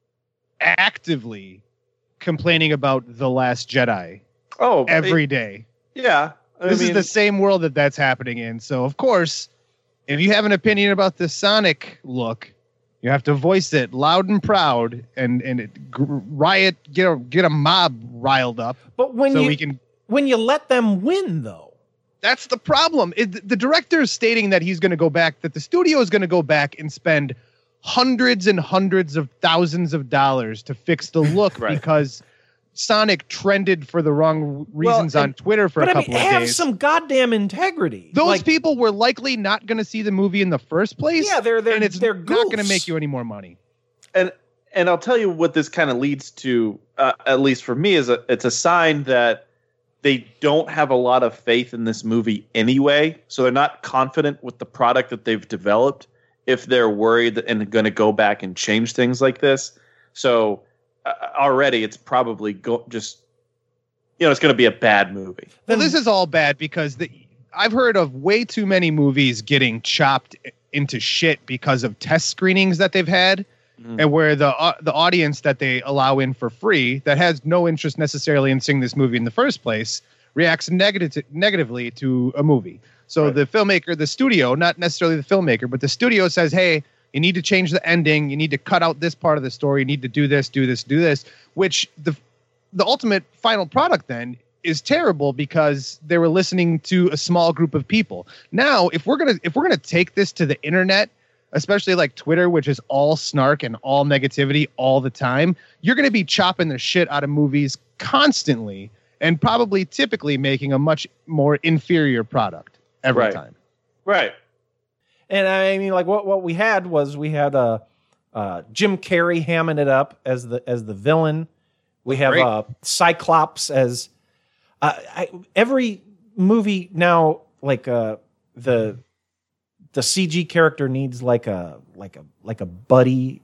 actively complaining about The Last Jedi oh every it- day. yeah. I This mean, is the same world that that's happening in. So, of course, if you have an opinion about the Sonic look, you have to voice it loud and proud and and it, gr- riot, get a get a mob riled up. But when so you we can. when you let them win, though, That's the problem. It, the director is stating that he's going to go back, that the studio is going to go back and spend hundreds and hundreds of thousands of dollars to fix the look Right. because Sonic trended for the wrong reasons and- on Twitter for but a I couple mean, of have days. some goddamn integrity. Those Like, people were likely not going to see the movie in the first place. Yeah, they're- they're- and it's they're not going to goofs. make you any more money. and and I'll tell you what this kind of leads to, uh, at least for me, is a it's a sign that they don't have a lot of faith in this movie anyway. So they're not confident with the product that they've developed if they're worried that, and going to go back and change things like this. So uh, already it's probably go, just you know it's going to be a bad movie. Well, this is all bad because the, I've heard of way too many movies getting chopped into shit because of test screenings that they've had. And where the uh, the audience that they allow in for free that has no interest necessarily in seeing this movie in the first place reacts negative negatively to a movie. So Right. the filmmaker, the studio, not necessarily the filmmaker, but the studio says, "Hey, you need to change the ending. You need to cut out this part of the story. You need to do this, do this, do this." Which the the ultimate final product then is terrible because they were listening to a small group of people. Now, if we're gonna if we're gonna take this to the internet, especially like Twitter, which is all snark and all negativity all the time, you're going to be chopping the shit out of movies constantly and probably typically making a much more inferior product every Right. time. Right. And I mean, like what what we had was we had uh, uh, Jim Carrey hamming it up as the as the villain. We have Great. uh, Cyclops as uh, I, every movie now. Like uh, the the C G character needs like a like a like a buddy.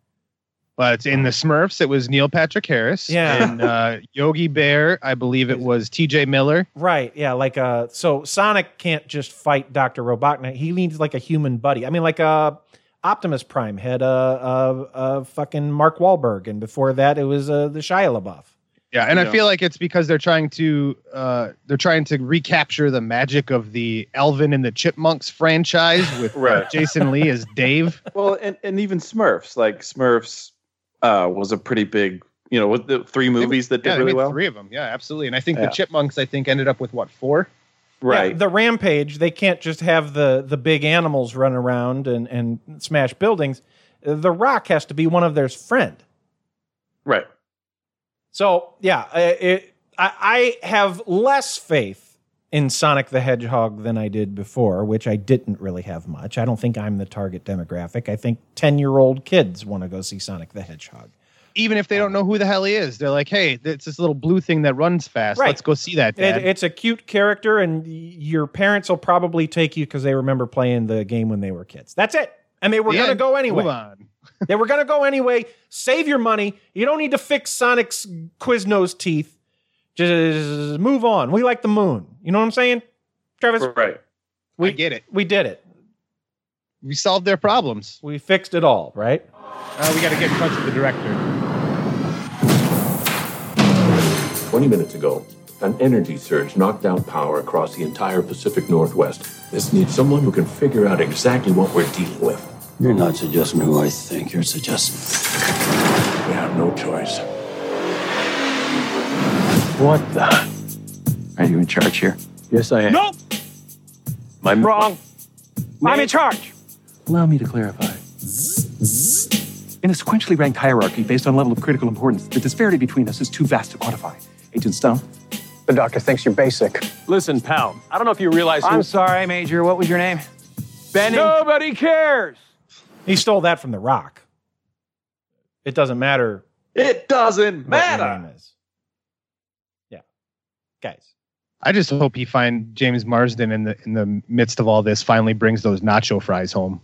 But in the Smurfs, it was Neil Patrick Harris. Yeah. In uh, Yogi Bear, I believe it was T J Miller. Right. Yeah. Like uh so Sonic can't just fight Doctor Robotnik. He needs like a human buddy. I mean, like uh Optimus Prime had a uh, uh, uh, fucking Mark Wahlberg, and before that it was uh, the Shia LaBeouf. Yeah, and I Yeah. feel like it's because they're trying to uh, they're trying to recapture the magic of the Alvin and the Chipmunks franchise with uh, Right. Jason Lee as Dave. Well, and, and even Smurfs, like Smurfs uh, was a pretty big, you know, with the three movies that did Yeah, they really made well. Three of them, yeah, absolutely. And I think Yeah. the Chipmunks, I think, ended up with what four? Right. Yeah, the Rampage, they can't just have the the big animals run around and, and smash buildings. The Rock has to be one of their friend. right. So yeah, I- it, I, I have less faith in Sonic the Hedgehog than I did before, which I didn't really have much. I don't think I'm the target demographic. I think ten-year-old kids want to go see Sonic the Hedgehog. Even if they don't know who the hell he is, they're like, "Hey, it's this little blue thing that runs fast. Right. Let's go see that, Dad." It, it's a cute character, and y- your parents will probably take you because they remember playing the game when they were kids. That's it. And they were The going to end. go anyway. Move on. They were going to go anyway. Save your money. You don't need to fix Sonic's Quiznos teeth. Just move on. We like the moon. You know what I'm saying, Travis? Right. We I get it. We did it. We solved their problems. We fixed it all, right? Uh, we got to get in touch with the director. twenty minutes ago, an energy surge knocked out power across the entire Pacific Northwest. This needs someone who can figure out exactly what we're dealing with. You're not suggesting who I think you're suggesting. We have no choice. What the? Are you in charge here? Yes, I am. Nope! I'm Wrong. I'm in charge. Allow me to clarify. In a sequentially ranked hierarchy based on level of critical importance, the disparity between us is too vast to quantify. Agent Stone? The doctor thinks you're basic. Listen, pal, I don't know if you realize who- I'm sorry, Major. What was your name? Benny. Nobody cares. He stole that from The Rock. It doesn't matter. It doesn't what your matter. name is. Yeah. Guys. I just hope he find James Marsden in the in the midst of all this finally brings those nacho fries home.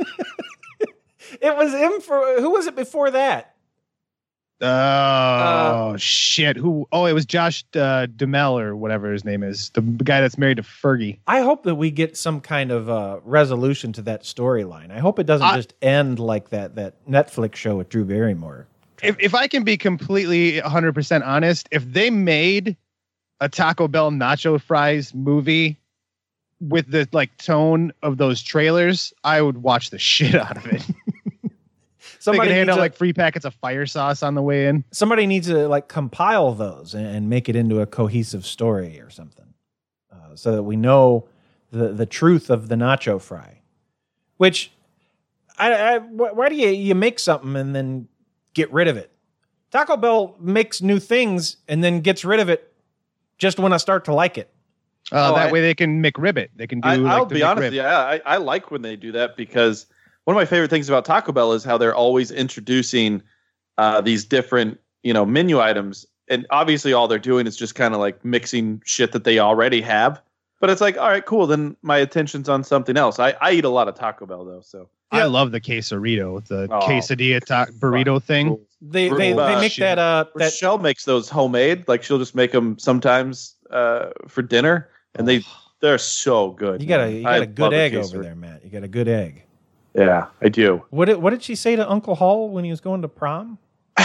It was him for who was it before that? Oh Uh, shit! Who? Oh, it was Josh uh, Duhamel or whatever his name is, the guy that's married to Fergie. I hope that we get some kind of uh, resolution to that storyline. I hope it doesn't I- just end like that that Netflix show with Drew Barrymore. If if I can be completely one hundred percent honest, if they made a Taco Bell nacho fries movie with the like tone of those trailers, I would watch the shit out of it. Somebody they can hand needs out a- like free packets of fire sauce on the way in. Somebody needs to like compile those and, and make it into a cohesive story or something, uh, so that we know the the truth of the nacho fry. Which, I, I wh- why do you you make something and then get rid of it? Taco Bell makes new things and then gets rid of it just when I start to like it. Uh, Oh, that I- way they can McRib it. They can do. I, like I'll the be honest McRib. with you. I, I like when they do that because one of my favorite things about Taco Bell is how they're always introducing uh, these different, you know, menu items. And obviously all they're doing is just kind of like mixing shit that they already have. But it's like, all right, cool. Then my attention's on something else. I, I eat a lot of Taco Bell, though. So I love the quesarito, the Oh, quesadilla ta- burrito thing. They they, they make that uh that Rochelle makes those homemade. Like she'll just make them sometimes uh, for dinner. And they, they're so good. you got a man. you got I a good love egg quesadilla. over there, Matt. You got a good egg. Yeah, I do. What did, what did she say to Uncle Hall when he was going to prom?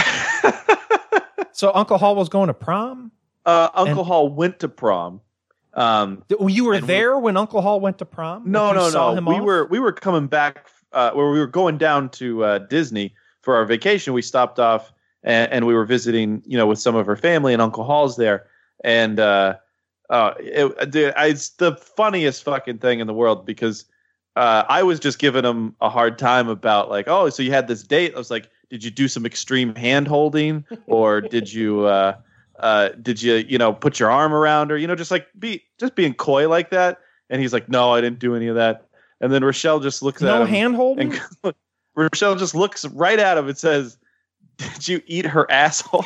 So Uncle Hall was going to prom? Uh, Uncle And- Hall went to prom. Um, Th- You were there when Uncle Hall went to prom? no, Like, you no, saw no. him We off? were we were coming back uh, where we were going down to uh, Disney for our vacation. We stopped off and, and we were visiting, you know, with some of her family, and Uncle Hall's there. And uh, uh, it, dude, it's the funniest fucking thing in the world because uh, I was just giving him a hard time about like, oh, so you had this date. I was like, did you do some extreme hand holding or did you uh, uh, did you you know put your arm around her? You know, just like be just being coy like that. And he's like, no, I didn't do any of that. And then Rochelle just looks at No him. hand holding? And Rochelle just looks right at him and says, did you eat her asshole?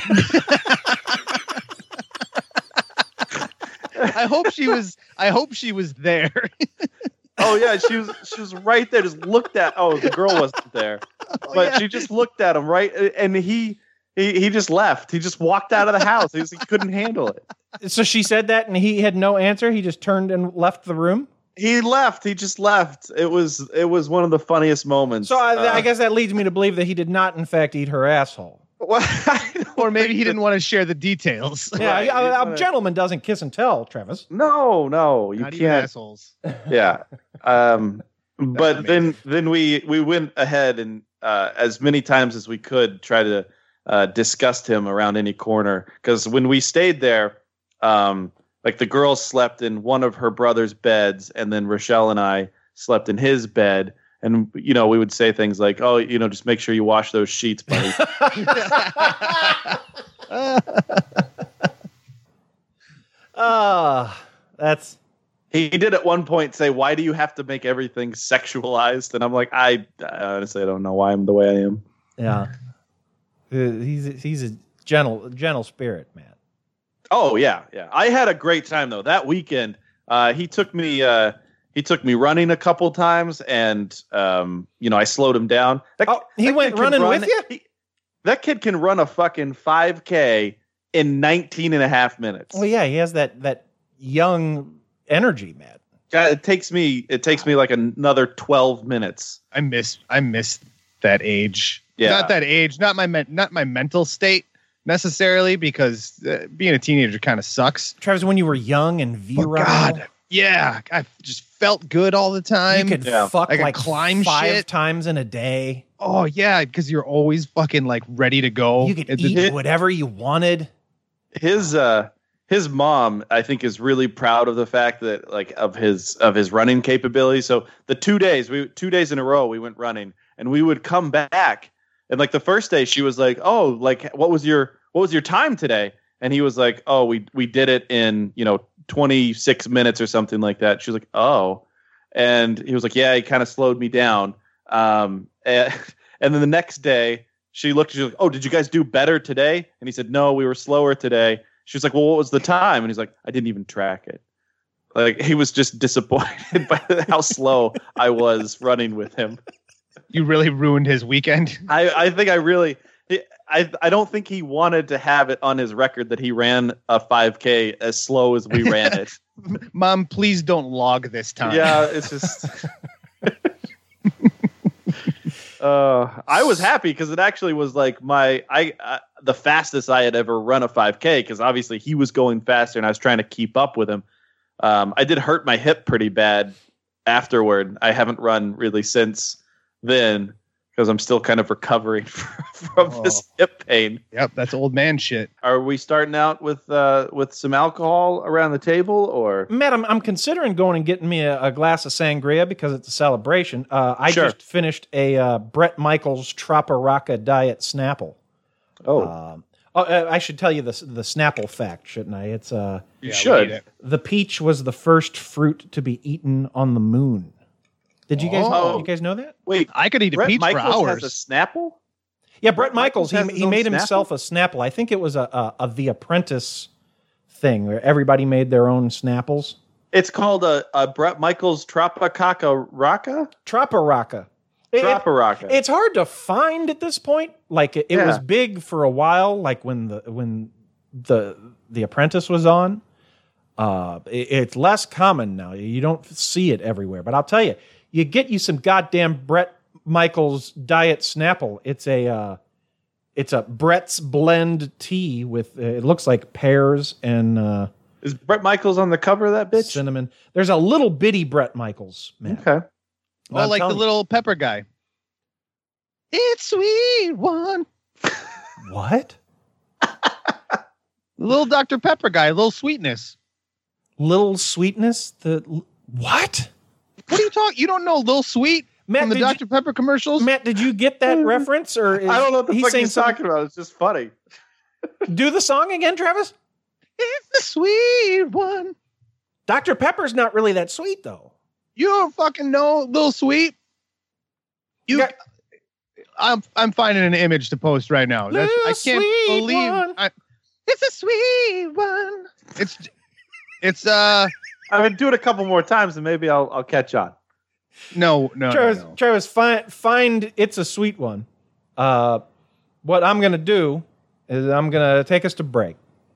I hope she was. I hope she was there. Oh yeah, she was she was right there. Just looked at. Oh, the girl wasn't there, Oh, but yeah. she just looked at him right, and he he he just left. He just walked out of the house. He, was, he couldn't handle it. So she said that and he had no answer. He just turned and left the room. He left. He just left. It was it was one of the funniest moments. So I, Uh, I guess that leads me to believe that he did not, in fact, eat her asshole. Or maybe he didn't want to share the details. Yeah, Right, a, a he's gonna- gentleman doesn't kiss and tell, Travis. No, no, you Not even can't. assholes. Yeah. Um, but amazing. then then we we went ahead and uh, as many times as we could try to uh, disgust him around any corner because when we stayed there, um, like the girl slept in one of her brother's beds, and then Rochelle and I slept in his bed. And you know, we would say things like, "Oh, you know, just make sure you wash those sheets, buddy." Ah, that's He did at one point say, "Why do you have to make everything sexualized?" And I'm like, I, I honestly I don't know why I'm the way I am. yeah. Uh, He's a, he's a gentle gentle spirit, man. Oh yeah, yeah. I had a great time though. That weekend, uh, he took me uh, he took me running a couple times, and um, you know I slowed him down. That, Oh, he that went kid can running run- with you? he- that kid can run a fucking five K in nineteen and a half minutes. Well, yeah, he has that that young energy, man. God, it takes me it takes me like another twelve minutes. I miss I miss that age. Yeah. Not that age, not my men- not my mental state necessarily, because uh, being a teenager kind of sucks. Travis, when you were young and virile, God, yeah, I just felt good all the time. you could Yeah. fuck I could like climb five shit. times in a day. Oh yeah, because you're always fucking like ready to go. You could It- eat it- whatever you wanted. His uh his mom, I think, is really proud of the fact that like of his of his running capability. So the two days we two days in a row we went running, and we would come back, and like the first day she was like, "Oh, like what was your what was your time today?" And he was like, "Oh, we we did it in you know twenty-six minutes or something like that." She was like, "Oh," and he was like, "Yeah, he kind of slowed me down." Um, and, and then the next day she looked, she was like, "Oh, did you guys do better today?" And he said, "No, we were slower today." She was like, "Well, what was the time?" And he's like, "I didn't even track it." Like he was just disappointed by how slow I was running with him. You really ruined his weekend. I, I think I really, I, I don't think he wanted to have it on his record that he ran a five K as slow as we ran it. Mom, please don't log this time. Yeah, it's just. uh, I was happy because it actually was like my I, I the fastest I had ever run a five K, because obviously he was going faster and I was trying to keep up with him. Um, I did hurt my hip pretty bad afterward. I haven't run really since then because I'm still kind of recovering from Oh. this hip pain. Yep, that's old man shit. Are we starting out with uh, with some alcohol around the table, or Matt, I'm, I'm considering going and getting me a, a glass of sangria because it's a celebration. Uh, I Sure. just finished a uh, Brett Michaels Troparaca Diet Snapple. Oh. Um, oh, uh, I should tell you the the Snapple fact, shouldn't I? It's uh, You Yeah, should. we need it. The peach was the first fruit to be eaten on the moon. Did you guys? Oh. You guys know that? Wait, I could eat a Brett peach Michaels for hours. has a Snapple? Yeah, Brett Michaels. He, has his he own made Snapple? himself a Snapple. I think it was a, a, a The Apprentice thing where everybody made their own Snapples. It's called a, a Brett Michaels Troparaca Raka? Troparaca. It- Troparaca. It's hard to find at this point. Like it, it Yeah. was big for a while, like when the when the the Apprentice was on. Uh, it- it's less common now. You don't see it everywhere. But I'll tell you, you get you some goddamn Brett Michaels Diet Snapple. It's a uh, it's a Brett's Blend tea with uh, it looks like pears and uh, Is Brett Michaels on the cover of that bitch? cinnamon. There's a little bitty Brett Michaels, man. Okay. Oh, I'm like the telling you. little pepper guy. It's sweet one. What? The little Doctor Pepper guy, little sweetness. Little sweetness? The what? What are you talking? You don't know Lil Sweet Matt, from the did you- Doctor Pepper commercials? Matt, did you get that reference? Or is I don't know what the he fuck saying he's something- talking about. It's just funny. Do the song again, Travis. It's the sweet one. Doctor Pepper's not really that sweet, though. You don't fucking know Lil Sweet. You, Got- I'm I'm finding an image to post right now. That's, I Lil can't Sweet believe one. I, it's a sweet one. It's it's uh I mean, do it a couple more times and maybe I'll I'll catch on. no no Travis, no, no. Travis, find find it's a sweet one. Uh, what I'm gonna do is I'm gonna take us to break.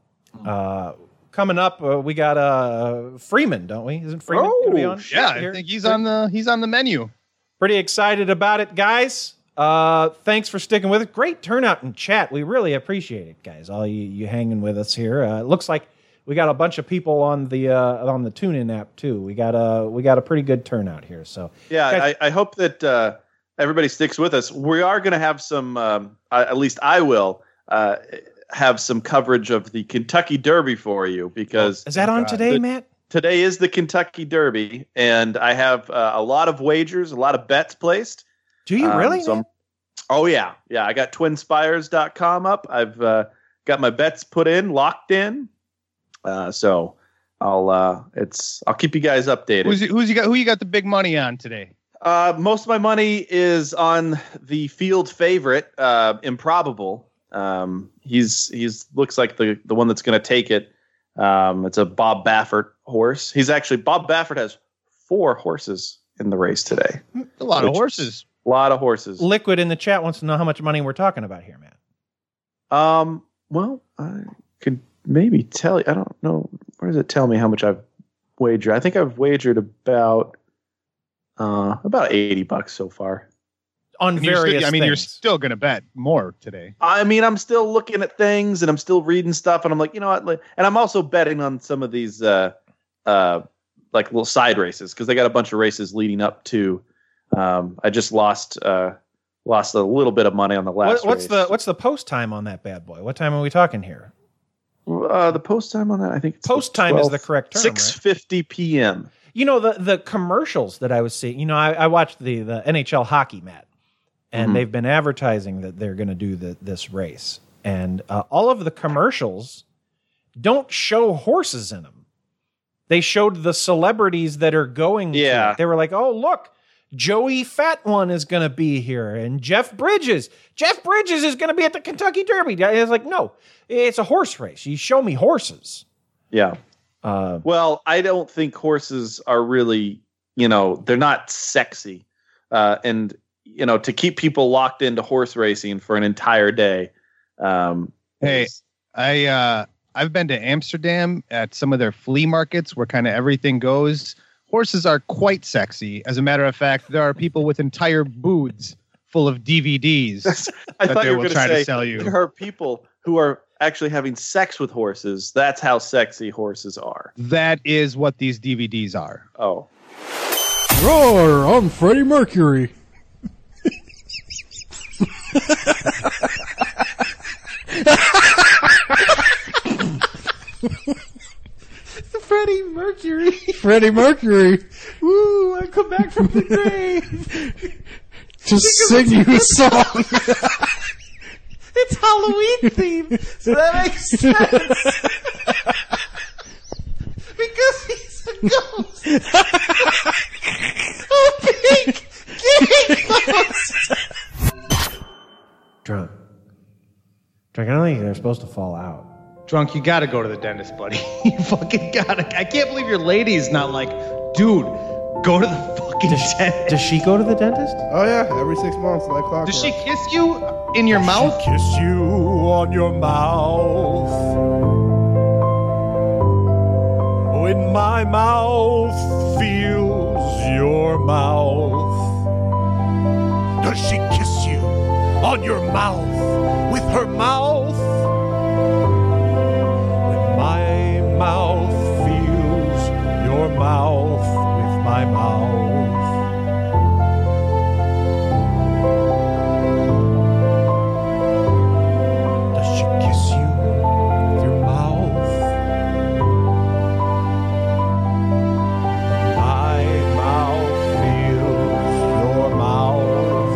Uh, coming up, uh, we got uh Freeman, don't we? Isn't Freeman gonna be on? Yeah, here? I think he's on the he's on the menu. Pretty excited about it, guys. Uh, thanks for sticking with it. Great turnout in chat. We really appreciate it, guys. All you, you hanging with us here. Uh, it looks like we got a bunch of people on the uh, on the TuneIn app too. We got a we got a pretty good turnout here. So Yeah, guys, I, I hope that uh, everybody sticks with us. We are going to have some, um, uh, at least I will, uh, have some coverage of the Kentucky Derby for you because is that on God. today, The- Matt? today is the Kentucky Derby, and I have uh, a lot of wagers, a lot of bets placed. Do you Um, really? so I'm- oh, yeah. Yeah, I got twin spires dot com up. I've uh, got my bets put in, locked in. Uh, so I'll uh, it's I'll keep you guys updated. Who's who's you got? Who you got the big money on today? Uh, most of my money is on the field favorite, uh, Improbable. Um, he's he's looks like the the one that's going to take it. Um, it's a Bob Baffert horse. He's actually Bob Baffert has four horses in the race today. A lot of Which- horses. A lot of horses. Liquid in the chat wants to know how much money we're talking about here, Matt. Um, well, I could maybe tell you. I don't know. Where does it tell me how much I've wager. I think I've wagered about uh, about eighty bucks so far. On And you're various still, I mean, you're things. still going to bet more today. I mean, I'm still looking at things and I'm still reading stuff, and I'm like, you know what? Like- And I'm also betting on some of these, uh, uh, like little side races because they got a bunch of races leading up to. Um, I just lost, uh, lost a little bit of money on the last. What, what's race. the what's the post time on that bad boy? What time are we talking here? Uh, the post time on that? I think it's Post time is the correct term. Six fifty p.m. You know, the the commercials that I was seeing. You know, I, I watched the the N H L hockey, Matt, and Mhm. they've been advertising that they're going to do the, this race, and uh, all of the commercials don't show horses in them. They showed the celebrities that are going. to Yeah. it. They were like, "Oh, look, Joey Fat One is going to be here, and Jeff Bridges. Jeff Bridges is going to be at the Kentucky Derby." I was like, "No, it's a horse race. You show me horses." Yeah. Uh, Well, I don't think horses are really, you know, they're not sexy. Uh, and, you know, to keep people locked into horse racing for an entire day. Um, Hey, is- I uh, I've been to Amsterdam at some of their flea markets where kind of everything goes. Horses are quite sexy. As a matter of fact, there are people with entire booths full of D V Ds I that thought they you were will going try to say to sell you. there are people who are actually having sex with horses. That's how sexy horses are. That is what these D V Ds are. Oh. Roar, I'm Freddie Mercury. Freddie Mercury. Freddie Mercury. Woo, I come back from the grave. Just sing you a song. It's Halloween themed, so that makes sense. Because he's a ghost. A big gay ghost. Drunk. Drunk. I don't think they're supposed to fall out. Drunk, you gotta go to the dentist, buddy. You fucking gotta. I can't believe your lady's not like, dude, go to the fucking dentist. Does she go to the dentist? Oh yeah, every six months like clockwork. Does she kiss you in your mouth? Kiss you on your mouth. When my mouth feels your mouth. Does she kiss you on your mouth with her mouth? When my mouth feels your mouth with my mouth. Does she kiss you with your mouth? My mouth feels your mouth.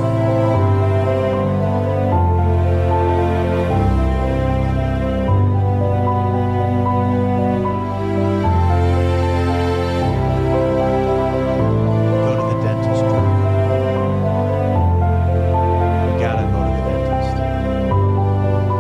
Go to the dentist. Drunk. You gotta go to the dentist.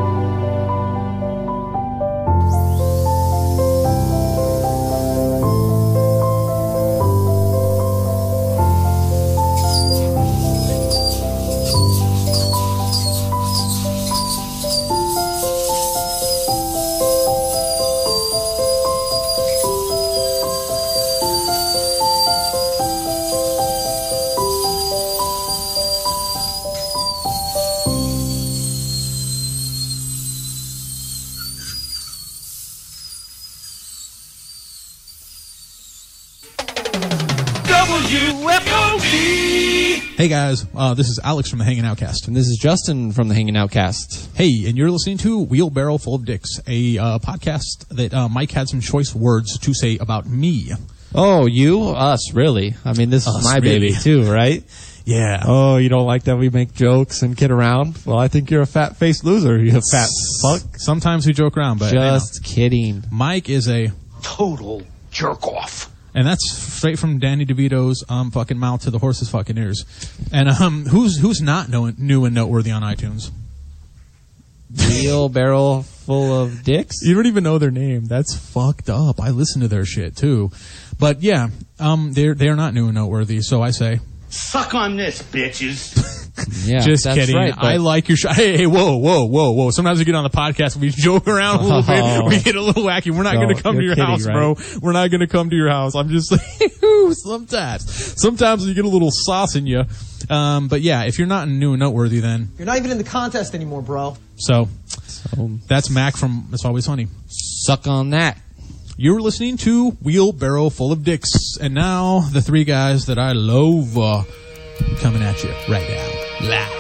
W F O D. Hey guys, uh, this is Alex from the Hanging Outcast. And this is Justin from the Hanging Outcast. Hey, and you're listening to Wheelbarrow Full of Dicks, a uh, podcast that uh, Mike had some choice words to say about me. Oh, you? Us, really? I mean, this Us, is my really. baby too, right? Yeah. Oh, you don't like that we make jokes and kid around? Well, I think you're a fat-faced loser, you fat fuck. Sometimes we joke around, but Just you know. kidding. Mike is a total jerk-off. And that's straight from Danny DeVito's um, fucking mouth to the horse's fucking ears. And um, who's who's not know, new and noteworthy on iTunes? Wheelbarrow full of dicks? You don't even know their name. That's fucked up. I listen to their shit too. But yeah, um, they're they're not new and noteworthy. So I say, Suck on this, bitches. Yeah, Just that's kidding. right, but- I like your show. Hey, hey, whoa, whoa, whoa, whoa. Sometimes we get on the podcast and we joke around a little Oh. bit. We get a little wacky. We're not No, going to come to you're your kidding, house, right? bro. We're not going to come to your house. I'm just saying, sometimes. Sometimes you get a little sauce in you. Um, but yeah, if you're not new and noteworthy, then. You're not even in the contest anymore, bro. So, that's Mac from It's Always Funny. Suck on that. You were listening to Wheelbarrow Full of Dicks. And now, the three guys that I love uh, coming at you right now. Live.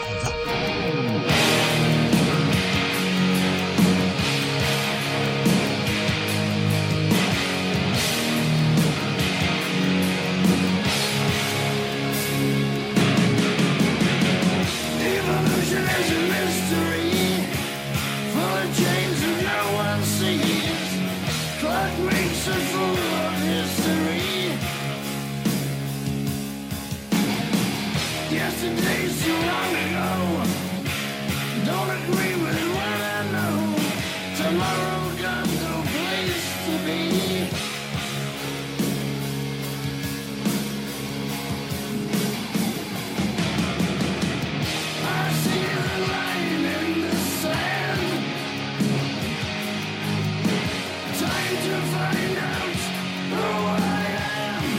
Evolution is a mystery, full of chains that no one sees. Clock makes a fool of history. Yesterday's too long ago. Don't agree with what I know. Tomorrow got no place to be. I see the line in the sand. Time to find out who I am.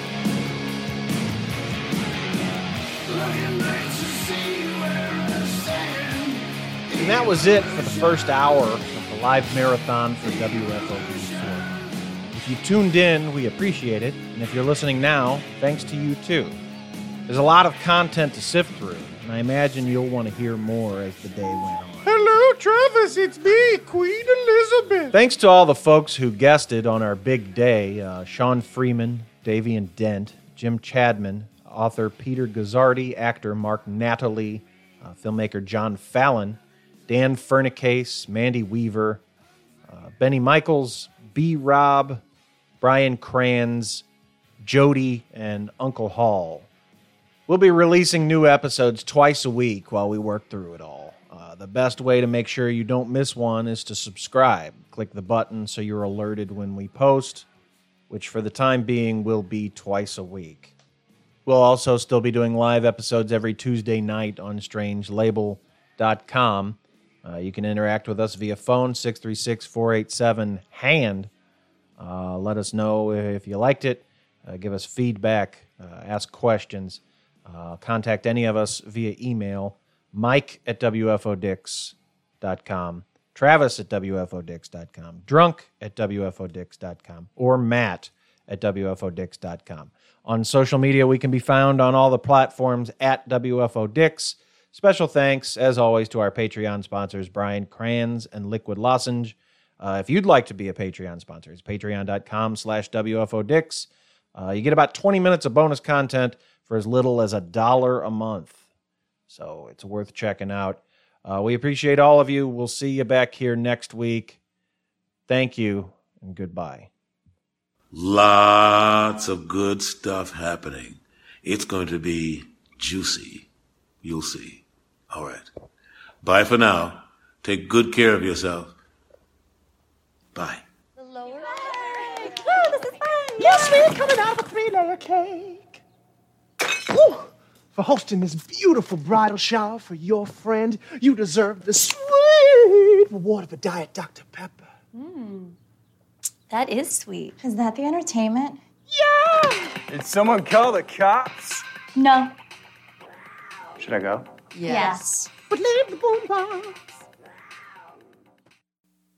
Looking back to see where I stand. And that was it for the first hour of the live marathon for W F O D four. If you tuned in, we appreciate it. And if you're listening now, thanks to you too. There's a lot of content to sift through, and I imagine you'll want to hear more as the day went on. Hello, Travis. It's me, Queen Elizabeth. Thanks to all the folks who guested on our big day. Uh, Sean Freeman, Davian Dent, Jim Chadman, author Peter Gazzardi, actor Mark Natali, uh, filmmaker John Fallon, Dan Furnicase, Mandy Weaver, uh, Benny Michaels, B. Rob, Brian Kranz, Jody, and Uncle Hall. We'll be releasing new episodes twice a week while we work through it all. Uh, the best way to make sure you don't miss one is to subscribe. Click the button so you're alerted when we post, which for the time being will be twice a week. We'll also still be doing live episodes every Tuesday night on strange label dot com. Uh, you can interact with us via phone, six three six, four eight seven, HAND. Uh, let us know if you liked it. Uh, give us feedback. Uh, ask questions. Uh, contact any of us via email, Mike at W F O Dix dot com, Travis at W F O Dix dot com, Drunk at W F O Dix dot com, or Matt at W F O Dix dot com. On social media, we can be found on all the platforms at W F O Dix. Special thanks, as always, to our Patreon sponsors, Brian Kranz and Liquid Lozenge. Uh, if you'd like to be a Patreon sponsor, it's patreon.com slash WFODix. Uh, you get about twenty minutes of bonus content for as little as a dollar a month. So it's worth checking out. Uh, we appreciate all of you. We'll see you back here next week. Thank you, and goodbye. Lots of good stuff happening. It's going to be juicy. You'll see. All right. Bye for now. Take good care of yourself. Bye. Yes, we're coming out of a three-layer cake. Woo! For hosting this beautiful bridal shower for your friend, you deserve the sweet reward of a Diet Doctor Pepper. Mm. That is sweet. Is that the entertainment? Yeah! Did someone call the cops? No. Should I go? Yes. But leave the boom bar